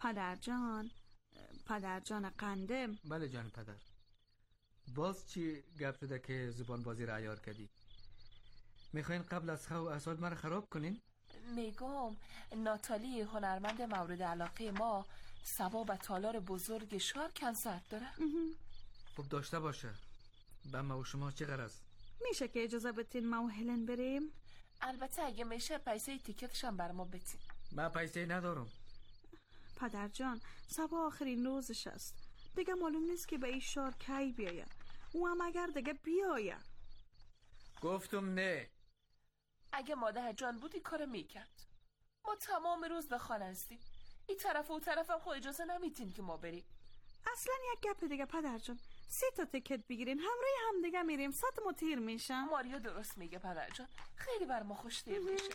پدرجان قندم. بله جان پدر. باز چی گپ شده که زبان بازی را عیار کردی؟ میخواین قبل از خو اصال مرا خراب کنین؟ میگم ناتالی هنرمند مورد علاقه ما ثواب تالار بزرگ شهر کنسرت داره. خب داشته باشه. به ما و شما چه غرض؟ میشه که اجازه بتین ما و هلن بریم؟ البته اگه میشه پیسه تیکتش هم بر ما بتین. من پیسه ندارم. پدرجان صبح آخرین روزش است، دیگه معلوم نیست که به این شهر کی بیایه. او هم اگر دیگه بیایه. گفتم نه. اگه مادر جان بودی کار میکرد. ما تمام روز به خانه هستیم، این طرف و طرف هم خود اجازه نمیتین که ما بریم. اصلا یک گپ دیگه پدرجان، 3 تا تیکت بگیرین همراه هم دیگه میریم. ساعتمو تیر میشه. ماریا درست میگه پدر جان، خیلی بر ما خوش تیر میشه.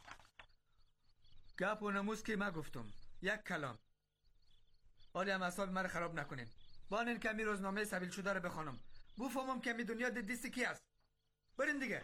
گپ و نموز که ما گفتم، یک کلام. حالی هم اعصاب من خراب نکنین. بانین کمی روزنامه سبیل شده رو بخونم، بفهمم که می دنیا دست کی است. برین دیگه.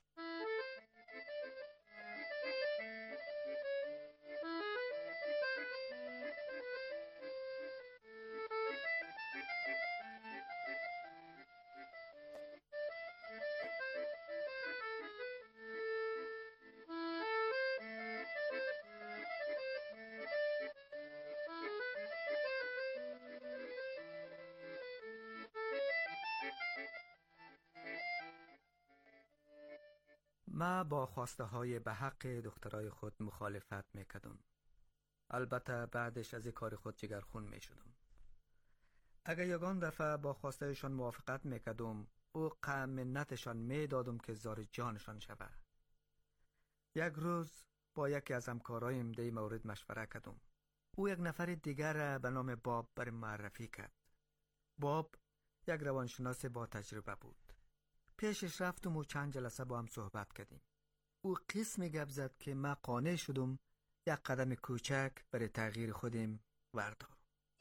ما با خواسته های به حق دخترای خود مخالفت میکردم. البته بعدش از کار خود جگرخون میشدم. اگر یگان دفعه با خواستهشان موافقت میکردم، او قم منتشان میدادم که زار جانشان شود. یک روز با یکی از همکارایم در مورد مشوره کردم. او یک نفر دیگر به نام باب بر معرفی کرد. باب یک روانشناس با تجربه بود. پیشش رفتم و چند جلسه با هم صحبت کردیم. او قسمی گپ زد که من قانع شدم یک قدم کوچک برای تغییر خودم وردارم.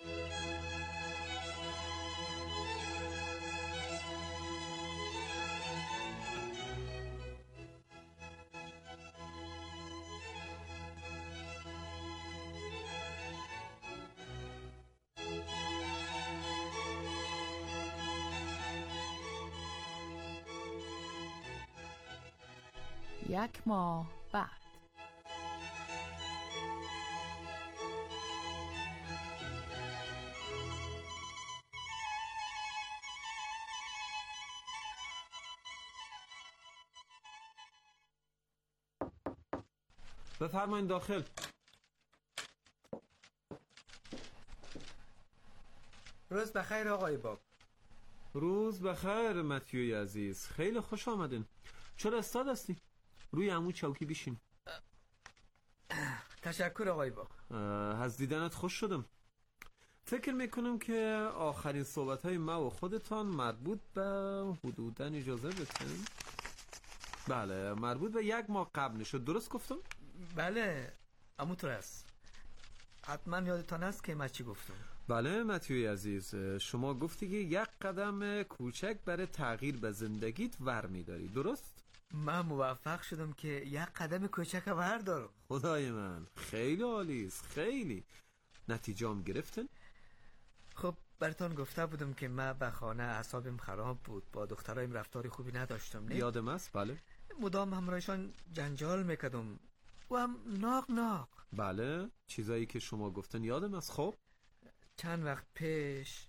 یک ماه بعد. بفرمایید داخل. روز بخیر آقای باب. روز بخیر متیوی عزیز، خیلی خوش آمدین. چرا استاد هستی؟ روی عمو چوکی بشین. تشکر آقای باب. از دیدنت خوش شدم. فکر میکنم که آخرین صحبت‌های ما و خودتان مربوط به حدوداً اجازه بدین. بله، مربوط به 1 ماه قبل نشد. درست گفتم؟ بله، همونطور است. حتما یادتان است که من چی گفتم. بله متیوی عزیز، شما گفتی که 1 قدم کوچک برای تغییر به زندگیت ور می‌داری. درست؟ من موفق شدم که 1 قدم کوچک بردارم. خدای من، خیلی عالی است. خیلی. نتیجه هم گرفتن؟ خب براتون گفته بودم که من به خانه اعصابم خراب بود، با دخترایم رفتار خوبی نداشتم. نه؟ یادم است. بله. مدام همراهشان جنجال میکردم و هم ناق. بله، چیزایی که شما گفتن یادم است. خب چند وقت پیش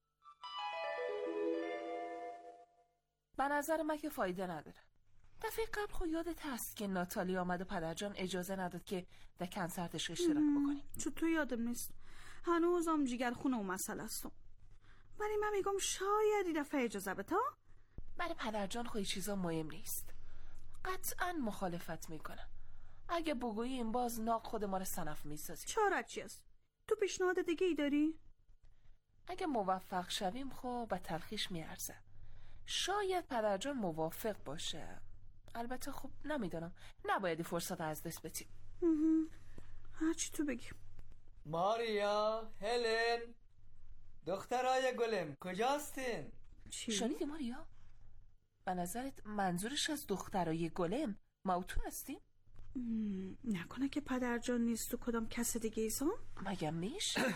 به نظر من که فایده نداره. دفعه قبل خود یادت هست که ناتالی آمد و پدرجان اجازه نداد که در کنسرتش اشتراک بکنیم. چطور یادم نیست؟ هنوزم جگرخون اون مسئله هستم. ولی من میگم شاید این دفعه اجازه بده. برای پدرجان خود چیزا مهم نیست. قطعا مخالفت میکنه. اگه بگوییم باز ناق خود ما رو صنف میسازیم. چاره چی است؟ تو پیشنهاد دیگه ای داری؟ اگه موفق شویم خب به تلخیش میارزه. شاید پدرجان موافق باشه. البته خب نمیدونم، نباید فرصت از دست بدیم. هرچی تو بگی. ماریا، هلن، دخترای گلم کجاستین؟ چی؟ شنیدی ماریا؟ به نظرت منظورش از دخترای گلم ما تو هستیم؟ نکنه که پدرجان نیست و کدام کس دیگه ایزان؟ مگه میشه؟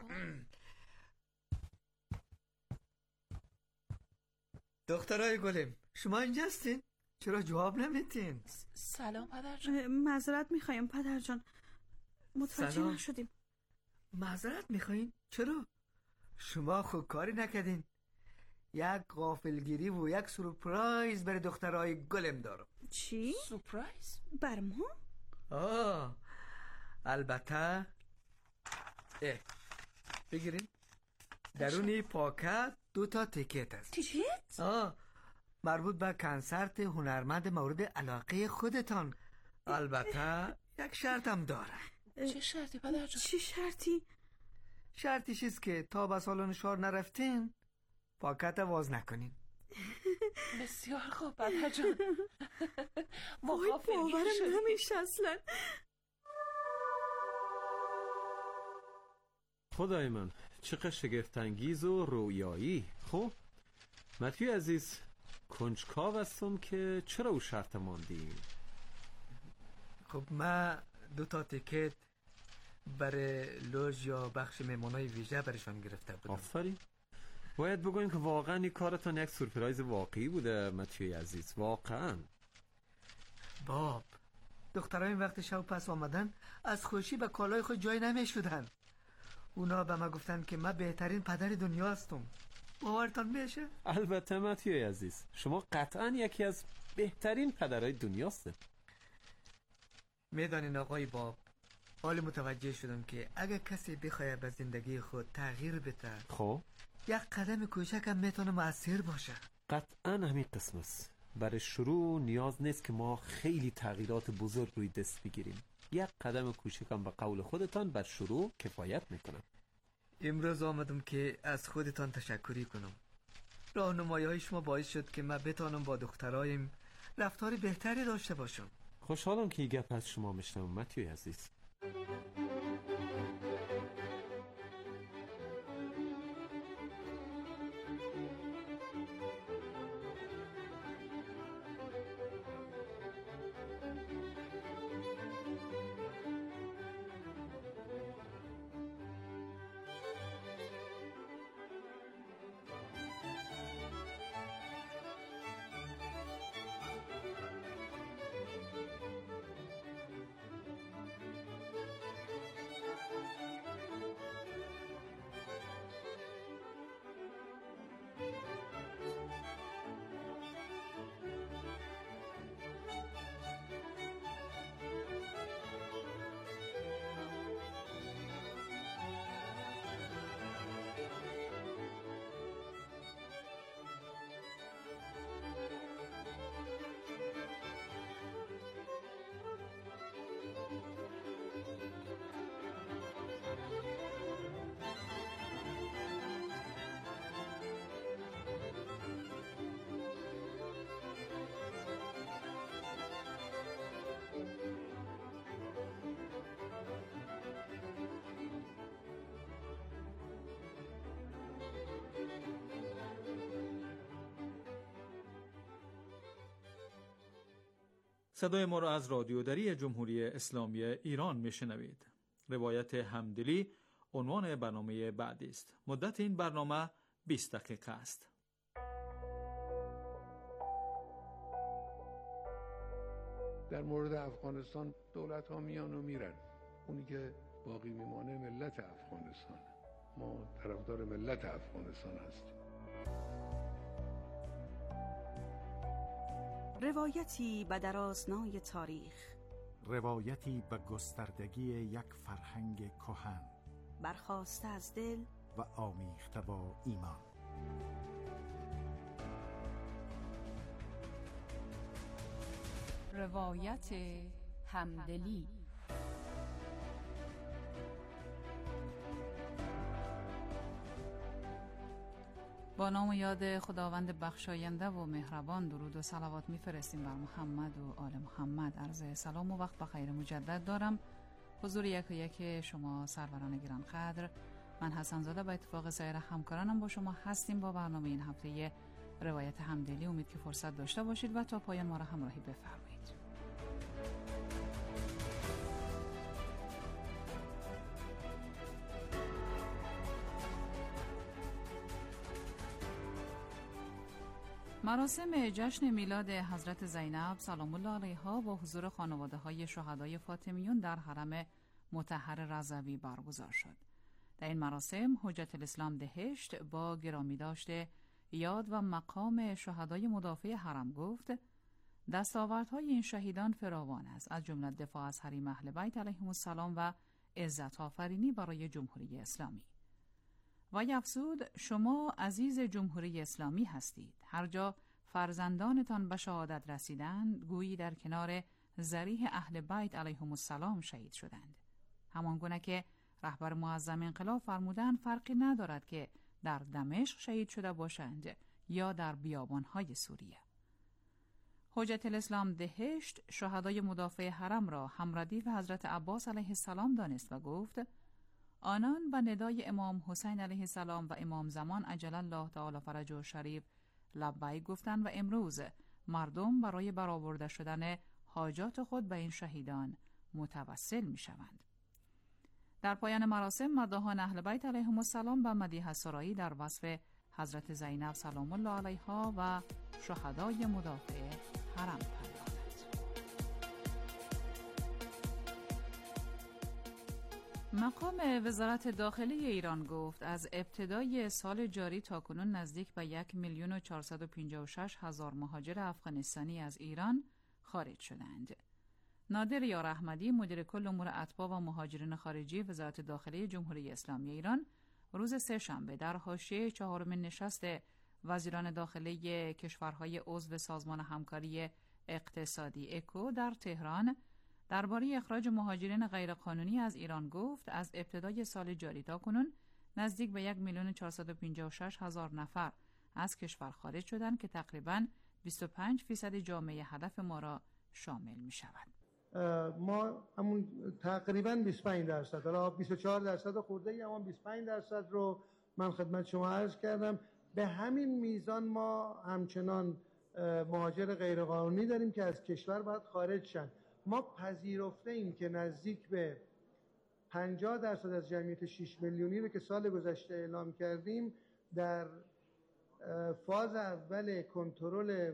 دخترای گلم شما اینجا هستین؟ چرا جواب نمیتین؟ سلام پدرجان. معذرت میخوایم پدرجان، متوجه نشدیم. معذرت میخواین؟ چرا؟ شما خود کاری نکردین. یک غافلگیری و یک سورپرایز برای دخترای گلم دارم. چی؟ سورپرایز؟ بر ما؟ البته. بگیرین. درونی پاکت 2 تا تیکت است. تیکت؟ مربوط به کنسرت هنرمند مورد علاقه خودتان. البته یک شرطم داره. چه شرطی پدرجان؟ چه شرطی؟ شرطیش است که تا به سالن شار نرفتین پاکت باز نکنین. بسیار خوب پدر جان. وای باورم نمیشه اصلا. خدای من چقدر شگفت‌انگیز و رویایی. خب متیو عزیز، کنجکاو هستم که چرا او شرط ماندیم؟ خب من 2 تیکت برای لوژ یا بخش مهمانای ویژه برشان گرفته بودم. آفرین. باید بگویم که واقعا این کارتان یک سورپرایز واقعی بوده متیو عزیز، واقعا. باب، دخترها این وقت شب پس آمدن از خوشی به کالای خود جای نمیشودن. اونا به من گفتن که من بهترین پدر دنیا هستم. باورتان میشه؟ البته متیو عزیز، شما قطعا یکی از بهترین پدرهای دنیا هستید. میدانین آقای باب، حال متوجه شدم که اگر کسی بخواد به زندگی خود تغییر بده، خب یک قدم کوچک هم میتونه مؤثر باشه. قطعا همین قسم است. برای شروع نیاز نیست که ما خیلی تغییرات بزرگ روی دست بگیریم. یک قدم کوچک هم به قول خودتان بر شروع کفایت میکنه. امروز آمدم که از خودتان تشکری کنم. راهنمایی های شما باعث شد که من بتانم با دخترایم رفتار بهتری داشته باشم. خوشحالم که این گپ از شما میشنوم متیو عزیز. صدای ما را از رادیو دری جمهوری اسلامی ایران میشنوید. روایت همدلی عنوان برنامه بعدی است. مدت این برنامه 20 دقیقه است. در مورد افغانستان دولت ها میان و میرن. اونی که باقی میمانه ملت افغانستان. ما طرفدار ملت افغانستان هستیم. روایتی به درازنای تاریخ، روایتی به گستردگی یک فرهنگ کهن، برخاسته از دل و آمیخته با ایمان. روایت همدلی. با نام و یاد خداوند بخشاینده و مهربان درود و صلوات میفرستیم بر محمد و آل محمد. عرض سلام و وقت بخیر مجدد دارم حضور یک و یک شما سروران گرانقدر. من حسن زاده با اتفاق سایر همکارانم با شما هستیم با برنامه این هفته روایت همدلی. امید که فرصت داشته باشید و تا پایان ما را همراهی بفرمایید. مراسم جشن میلاد حضرت زینب سلام الله علیها با حضور خانواده های شهدای فاطمیون در حرم مطهر رضوی برگزار شد. در این مراسم حجت الاسلام دهشت با گرامی داشته یاد و مقام شهدای مدافع حرم گفت دستاوردهای این شهیدان فراوان است، از جمله دفاع از حریم اهل بیت علیهم السلام و عزت آفرینی برای جمهوری اسلامی. و افزود شما عزیز جمهوری اسلامی هستید. هر جا فرزندانتان به شهادت رسیدند گویی در کنار ذریح اهل بیت علیهم السلام شهید شدند. همانگونه که رهبر معظم انقلاب فرمودند فرقی ندارد که در دمشق شهید شده باشند یا در بیابان‌های سوریه. حجت الاسلام دهشت شهدای مدافع حرم را همردیف حضرت عباس علیه السلام دانست و گفت آنان به ندای امام حسین علیه السلام و امام زمان عجل الله تعالی فرجه شریف لبیک گفتند و امروز مردم برای برآورده شدن حاجات خود به این شهیدان متوسل می شوند. در پایان مراسم مداحان اهل بیت علیهم السلام به مدیحه سرایی در وصف حضرت زینب سلام الله علیها و شهدای مدافع حرم پرداختند. مقام وزارت داخلی ایران گفت از ابتدای سال جاری تاکنون نزدیک به 1,456,000 مهاجر افغانستانی از ایران خارج شدند. نادر یار احمدی مدیر کل امور اتباع و مهاجرین خارجی وزارت داخلی جمهوری اسلامی ایران روز سه‌شنبه در حاشیه 4مین نشست وزیران داخلی کشورهای عضو سازمان همکاری اقتصادی اکو در تهران درباره اخراج مهاجرین غیرقانونی از ایران گفت از ابتدای سال جاری تاکنون نزدیک به 1,456,000 نفر از کشور خارج شدند که تقریباً 25% جامعه هدف ما را شامل می شود. ما همون تقریباً 25%، حالا 24% خورده ای، اما 25% رو من خدمت شما عرض کردم. به همین میزان ما همچنان مهاجر غیرقانونی داریم که از کشور باید خارج شن. ما پذیرفته ایم که نزدیک به 50% از جمعیت 6 میلیونی رو که سال گذشته اعلام کردیم در فاز اول کنترل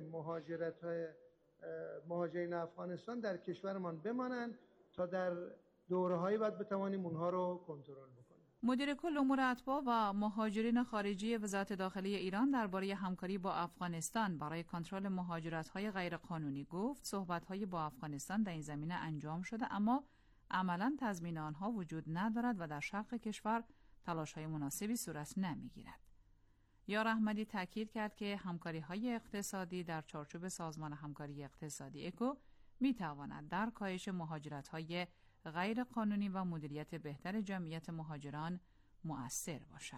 مهاجرین افغانستان در کشورمان بمانند تا در دوره‌های بعد بتوانیم اونها رو کنترل بکنیم. مدیر کل امور اتباع و مهاجرین خارجی وزارت داخلی ایران درباره همکاری با افغانستان برای کنترل مهاجرت‌های غیرقانونی گفت صحبت‌های با افغانستان در این زمینه انجام شده اما عملاً تضمین آنها وجود ندارد و در شرق کشور تلاش‌های مناسبی صورت نمی‌گیرد. یار احمدی تاکید کرد که همکاری‌های اقتصادی در چارچوب سازمان همکاری اقتصادی اکو می‌تواند در کاهش مهاجرت‌های غیر قانونی و مدیریت بهتر جمعیت مهاجران مؤثر باشد.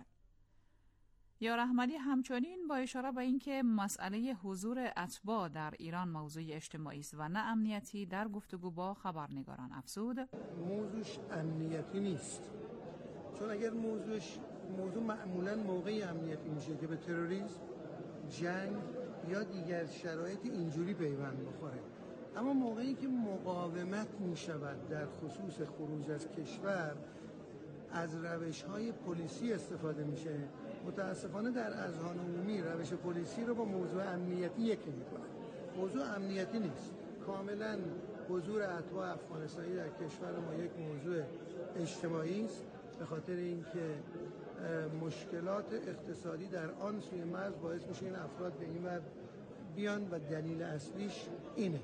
یار احمدی همچنین با اشاره به اینکه مسئله حضور اتباع در ایران موضوع اجتماعی است و نه امنیتی در گفتگو با خبرنگاران افزود موضوعش امنیتی نیست، چون اگر موضوع معمولاً موقعی امنیتی میشه که به تروریسم، جنگ یا دیگر شرایط اینجوری پیوند بخوره. اما موقعی که مقاومت می شود در خصوص خروج از کشور از روش‌های پلیسی استفاده میشه، متاسفانه در اذهان عمومی روش پلیسی رو با موضوع امنیتی یکی میکنه. موضوع امنیتی نیست، کاملا حضور اتباع افغانستانی در کشور ما یک موضوع اجتماعی است، به خاطر اینکه مشکلات اقتصادی در آن سوی مرز باعث میشه این افراد به این ور بیان و دلیل اصلیش اینه.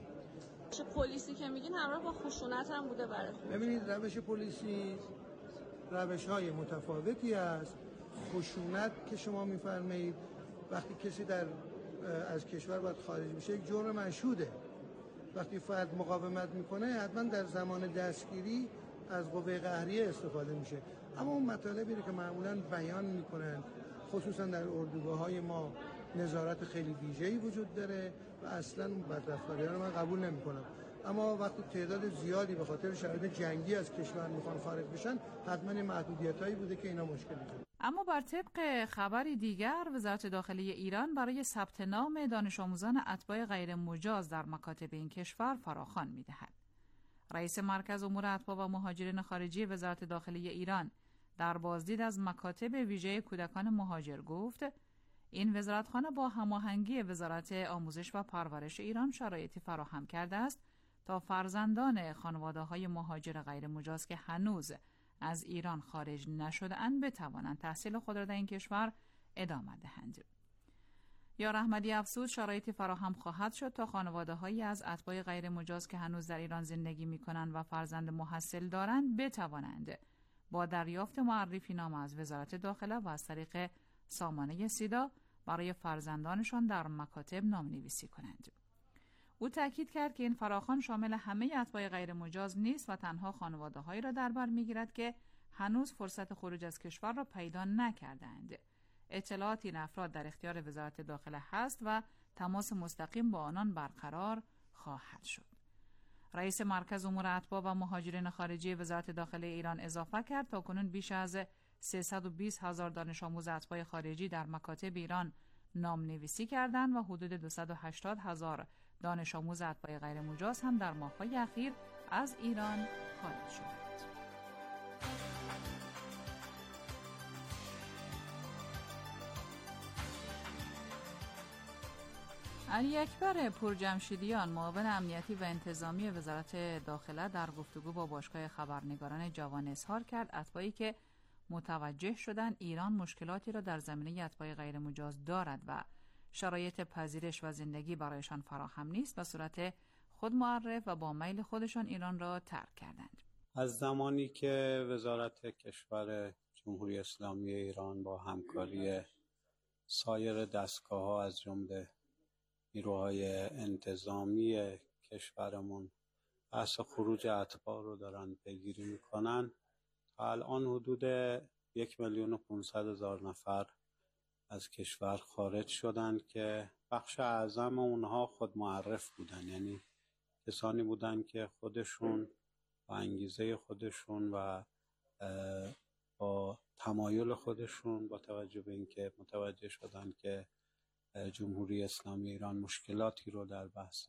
پلیسی که میگین همراه با خشونت هم بوده براتون؟ ببینید روش پلیسی روش‌های متفاوتی است. خشونت که شما میفرمایید وقتی کسی از کشور باید خارج بشه یک جرم مشهوده. وقتی فرد مقاومت میکنه حتما در زمان دستگیری از قوه قهریه استفاده میشه. اما اون مطالبی رو که معمولاً بیان میکنن خصوصا در اردوگاه‌های ما نظارت خیلی ویژه‌ای وجود داره و اصلاً بدرفتاری‌ها رو من قبول نمی‌کنم. اما وقتی تعداد زیادی به خاطر شرایط جنگی از کشور میخوان خارج بشن حتما محدودیتایی بوده که اینا مشکلی داره. اما بر طبق خبری دیگر وزارت داخلی ایران برای ثبت نام دانش آموزان اتباع غیر مجاز در مکاتب این کشور فراخوان می‌دهد. رئیس مرکز امور اتباع و مهاجرین خارجی وزارت داخلی ایران در بازدید از مکاتب ویژه کودکان مهاجر گفت این وزارتخانه با هماهنگی وزارت آموزش و پرورش ایران شرایطی فراهم کرده است تا فرزندان خانواده‌های مهاجر غیر مجاز که هنوز از ایران خارج نشده‌اند بتوانند تحصیل خود را در این کشور ادامه دهند. یار احمدی افزود شرایطی فراهم خواهد شد تا خانواده‌هایی از اتباع غیر مجاز که هنوز در ایران زندگی می‌کنند و فرزند محصل دارند بتوانند با دریافت معرفی نامه از وزارت داخله و از طریق سامانه سیدا برای فرزندانشان در مکاتب نام‌نویسی کنند. او تاکید کرد که این فراخوان شامل همه اتباع غیر مجاز نیست و تنها خانواده‌هایی را در بر می‌گیرد که هنوز فرصت خروج از کشور را پیدا نکردند. اطلاعات این افراد در اختیار وزارت داخله هست و تماس مستقیم با آنان برقرار خواهد شد. رئیس مرکز امور اتباع و مهاجرین خارجی وزارت داخله ایران اضافه کرد تاکنون بیش از 320,000 دانش آموز اتباع خارجی در مکاتب ایران نام‌نویسی کردند و حدود 280,000 دانش آموز اتباع غیر مجاز هم در ماه‌های اخیر از ایران خارج شدند. علی اکبر پورجمشیدیان معاون امنیتی و انتظامی وزارت داخله در گفتگو با باشگاه خبرنگاران جوان اظهار کرد اتباعی که متوجه شدن ایران مشکلاتی را در زمینه اتباع غیر مجاز دارد و شرایط پذیرش و زندگی برایشان فراهم نیست به صورت خود معرف و با میل خودشان ایران را ترک کردند. از زمانی که وزارت کشور جمهوری اسلامی ایران با همکاری سایر دستگاه‌ها از جمله نیروهای انتظامی کشورمون بحث خروج اتباع رو دارن پیگیری میکنن، تا الان حدود 1,500,000 نفر از کشور خارج شدن که بخش اعظم اونها خود معرف بودن، یعنی کسانی بودن که خودشون با انگیزه خودشون و با تمایل خودشون با توجه به اینکه متوجه شدن که جمهوری اسلامی ایران مشکلاتی رو در بحث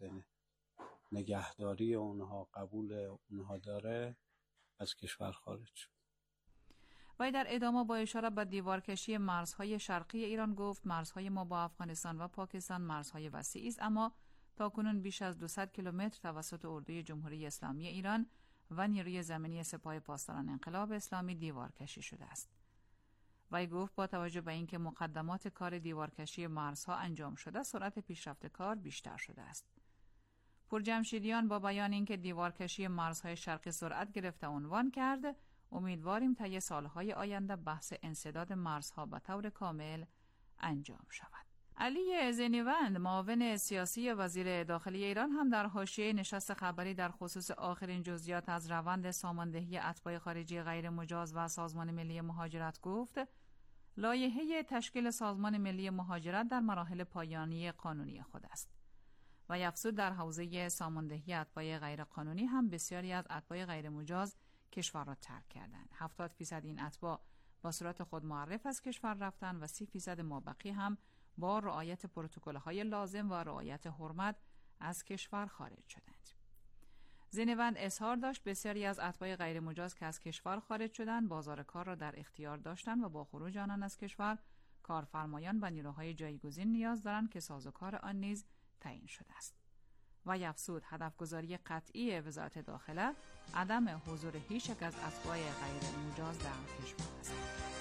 نگهداری اونها، قبول اونها داره، از کشور خارج شد. وی در ادامه با اشاره به دیوارکشی مرزهای شرقی ایران گفت مرزهای ما با افغانستان و پاکستان مرزهای وسیعی است، اما تاکنون بیش از 200 کیلومتر توسط اردوی جمهوری اسلامی ایران و نیروی زمینی سپاه پاسداران انقلاب اسلامی دیوارکشی شده است. وی گفت با توجه به اینکه مقدمات کار دیوارکشی مرزها انجام شده، سرعت پیشرفت کار بیشتر شده است. پورجمشیدیان با بیان اینکه دیوارکشی مرزهای شرقی سرعت گرفته عنوان کرد، امیدواریم طی سالهای آینده بحث انسداد مرزها به طور کامل انجام شود. علی زینیوند معاون سیاسی وزیر داخلی ایران هم در حاشیه نشست خبری در خصوص آخرین جزئیات از روند ساماندهی اتباع خارجی غیر مجاز و سازمان ملی مهاجرت گفت لایحه تشکیل سازمان ملی مهاجرت در مراحل پایانی قانونی خود است. و افزود در حوزه ساماندهی اتباع غیر قانونی هم بسیاری از اتباع غیر مجاز کشور را ترک کردند. 70% این اتباع با صورت خود معرف از کشور رفتند و 30% مابقی هم با رعایت پروتکل‌های لازم و رعایت حرمت از کشور خارج شدند. زینوند اظهار داشت بسیاری از اتباع غیر مجاز که از کشور خارج شدند بازار کار را در اختیار داشتند و با خروج آنان از کشور کارفرمایان و نیروهای جایگزین نیاز دارند که سازوکار آن نیز تعیین شده است. و افزود هدفگذاری قطعی وزارت داخله عدم حضور هیچ یک از اتباع غیر مجاز در کشور است.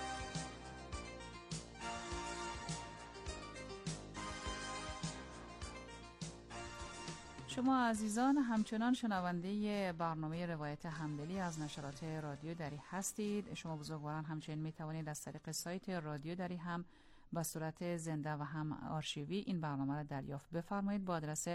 شما عزیزان همچنان شنونده برنامه روایت همدلی از نشرات رادیو دری هستید. شما بزرگواران همچنین می توانید از طریق سایت رادیو دری هم به صورت زنده و هم آرشیوی این برنامه را دریافت بفرمایید با آدرس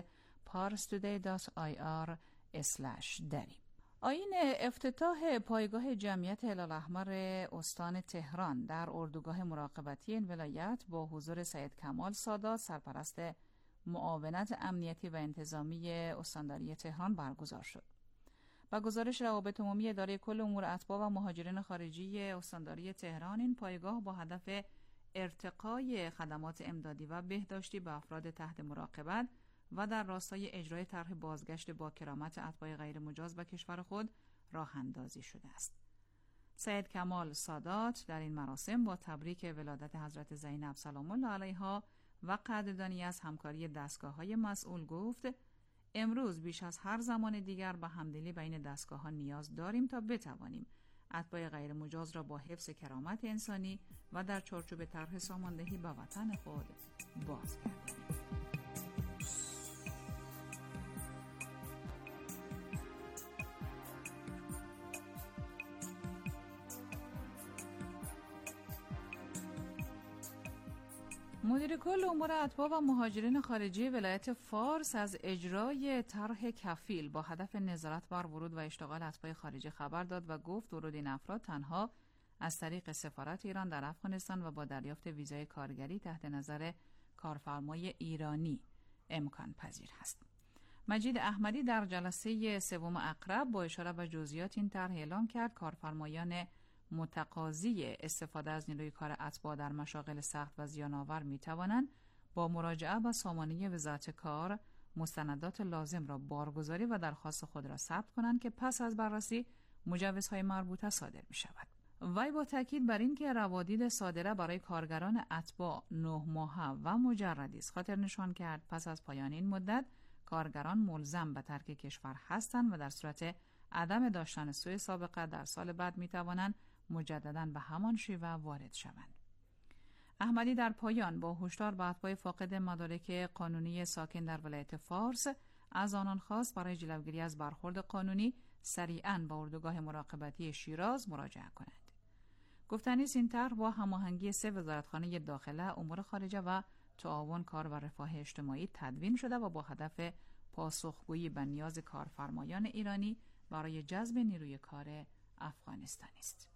parstoday.ir/dari. آیین افتتاح پایگاه جمعیت هلال احمر استان تهران در اردوگاه مراقبتی این ولایت با حضور سید کمال سادات سرپرست معاونت امنیتی و انتظامی استانداری تهران برگزار شد. با گزارش روابط عمومی اداره کل امور اتباع و مهاجرین خارجی استانداری تهران، این پایگاه با هدف ارتقای خدمات امدادی و بهداشتی به افراد تحت مراقبت و در راستای اجرای طرح بازگشت با کرامت اتباع غیر مجاز به کشور خود راه اندازی شده است. سید کمال سادات در این مراسم با تبریک ولادت حضرت زینب سلام الله علیها و قدردانی از همکاری دستگاه‌های مسئول گفت امروز بیش از هر زمان دیگر به همدلی بین دستگاه‌ها نیاز داریم تا بتوانیم اتباع غیر مجاز را با حفظ کرامت انسانی و در چارچوب طرح ساماندهی به وطن خود بازگردانیم. مدیر کل امور اتباع و مهاجرین خارجی ولایت فارس از اجرای طرح کفیل با هدف نظارت بر ورود و اشتغال اتباع خارجی خبر داد و گفت ورود این افراد تنها از طریق سفارت ایران در افغانستان و با دریافت ویزای کارگری تحت نظر کارفرمای ایرانی امکان پذیر است. مجید احمدی در جلسه سوم اقرب با اشاره به جزئیات این طرح اعلام کرد کارفرمایان متقاضی استفاده از نیروی کار اتباع در مشاغل سخت و زیان‌آور می‌توانند با مراجعه به سامانه وزارت کار مستندات لازم را بارگذاری و درخواست خود را ثبت کنند که پس از بررسی مجوزهای مربوطه صادر می‌شود. وی با تاکید بر این که روادید صادره برای کارگران اتباع 9 ماهه و مجردی است خاطر نشان کرد پس از پایان این مدت کارگران ملزم به ترک کشور هستند و در صورت عدم داشتن سوء سابقه در سال بعد می توانند مجددا به همان شیوه وارد شوند. احمدی در پایان با هشدار به اتباع فاقد مدارک قانونی ساکن در ولایت فارس از آنان خواست برای جلوگیری از برخورد قانونی سریعاً با اردوگاه مراقبتی شیراز مراجعه کنند. گفتنی است این طرح با هماهنگی 3 وزارتخانه داخله، امور خارجه و تعاون کار و رفاه اجتماعی تدوین شده و با هدف پاسخگویی به نیاز کارفرمایان ایرانی برای جذب نیروی کار افغانستانی است.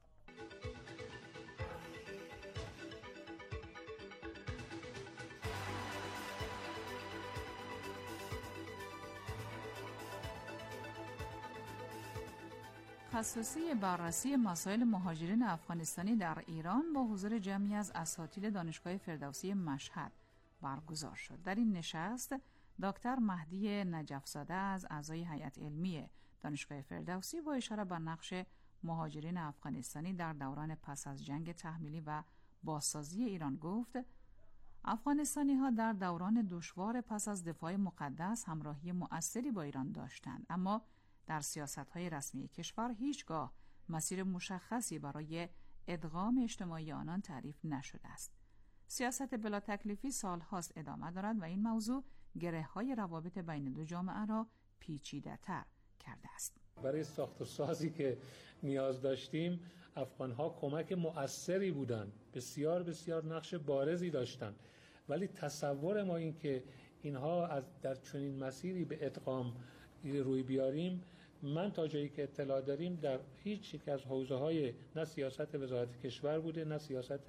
خصوصی بررسی مسائل مهاجرین افغانستانی در ایران با حضور جمعی از اساتید دانشگاه فردوسی مشهد برگزار شد. در این نشست دکتر مهدی نجفزاده از اعضای هیئت علمی دانشگاه فردوسی با اشاره به نقش مهاجرین افغانستانی در دوران پس از جنگ تحمیلی و بازسازی ایران گفت افغانستانی ها در دوران دشوار پس از دفاع مقدس همراهی مؤثری با ایران داشتند، اما در سیاست‌های رسمی کشور هیچگاه مسیر مشخصی برای ادغام اجتماعی آنان تعریف نشده است. سیاست بلا تکلیفی سالهاست ادامه دارد و این موضوع گره‌های روابط بین دو جامعه را پیچیده‌تر کرده است. برای ساخت و سازی که نیاز داشتیم افغان‌ها کمک مؤثری بودند، بسیار بسیار نقش بارزی داشتند، ولی تصور ما این که اینها در چنین مسیری به ادغام روی بیاریم، من تا جایی که اطلاع داریم در هیچ یک از حوزه‌های نه سیاست وزارت کشور بوده نه سیاست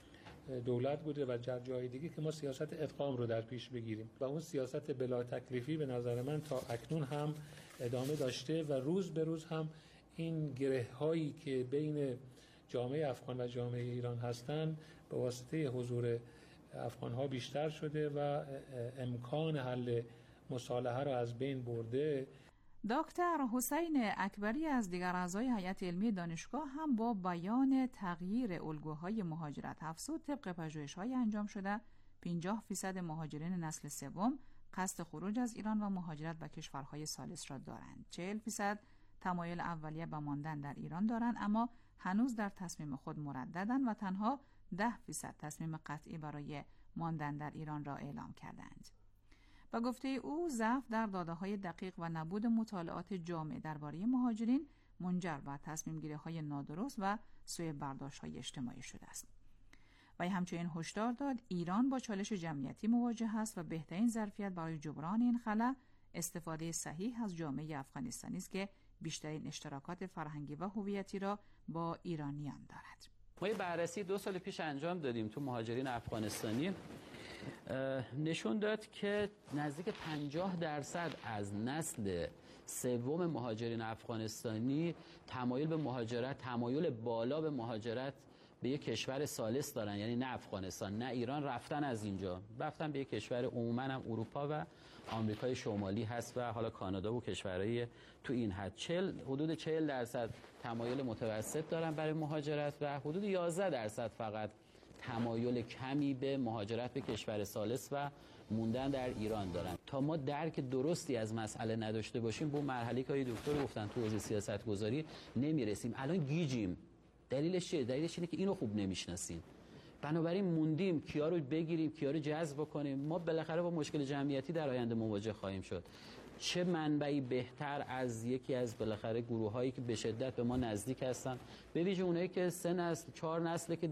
دولت بوده و جای دیگه که ما سیاست ادغام رو در پیش بگیریم و اون سیاست بلا تکلیفی به نظر من تا اکنون هم ادامه داشته و روز به روز هم این گره‌هایی که بین جامعه افغان و جامعه ایران هستند به واسطه حضور افغان‌ها بیشتر شده و امکان حل مصالحه را از بین برده. دکتر حسین اکبری از دیگر اعضای هیئت علمی دانشگاه هم با بیان تغییر الگوهای مهاجرت افزود طبق پژوهش‌های انجام شده 50% مهاجرین نسل سوم قصد خروج از ایران و مهاجرت به کشورهای ثالث را دارند. 40% تمایل اولیه به ماندن در ایران دارند اما هنوز در تصمیم خود مرددند و تنها 10% تصمیم قطعی برای ماندن در ایران را اعلام کردند. با گفته او ضعف در داده‌های دقیق و نبود مطالعات جامع درباره مهاجرین منجر به تصمیم‌گیری‌های نادرست و سوء برداشت‌های اجتماعی شده است. و همچنین هشدار داد ایران با چالش جمعیتی مواجه است و بهترین ظرفیت برای جبران این خلأ استفاده صحیح از جامعه افغانستانی است که بیشترین اشتراکات فرهنگی و هویتی را با ایرانیان دارد. ما یه بررسی 2 سال پیش انجام دادیم تو مهاجرین افغانستانی، نشون داد که نزدیک 50% از نسل سوم مهاجرین افغانستانی تمایل به مهاجرت، تمایل بالا به مهاجرت به یک کشور ثالث دارن، یعنی نه افغانستان نه ایران، رفتن از اینجا رفتن به یک کشور عموما هم اروپا و آمریکای شمالی هست و حالا کانادا و کشورهای تو این حد. حدود 40% تمایل متوسط دارن برای مهاجرت و حدود 11% فقط تمایل کمی به مهاجرت به کشور ثالث و موندن در ایران دارن. تا ما درک درستی از مسئله نداشته باشیم به اون مرحله که دکتر گفتن تو حوزه سیاست گذاری نمیرسیم. الان گیجیم. دلیلش چیه؟ دلیلش اینه که اینو خوب نمیشناسیم. بنابراین موندیم کیا رو بگیریم، کیا رو جذب کنیم. ما بالاخره با مشکل جمعیتی در آینده مواجه خواهیم شد. چه منبعی بهتر از یکی از بالاخره گروه‌هایی که به شدت به ما نزدیک هستن، به ویژه اونایی که 3 نسل 4 نسله که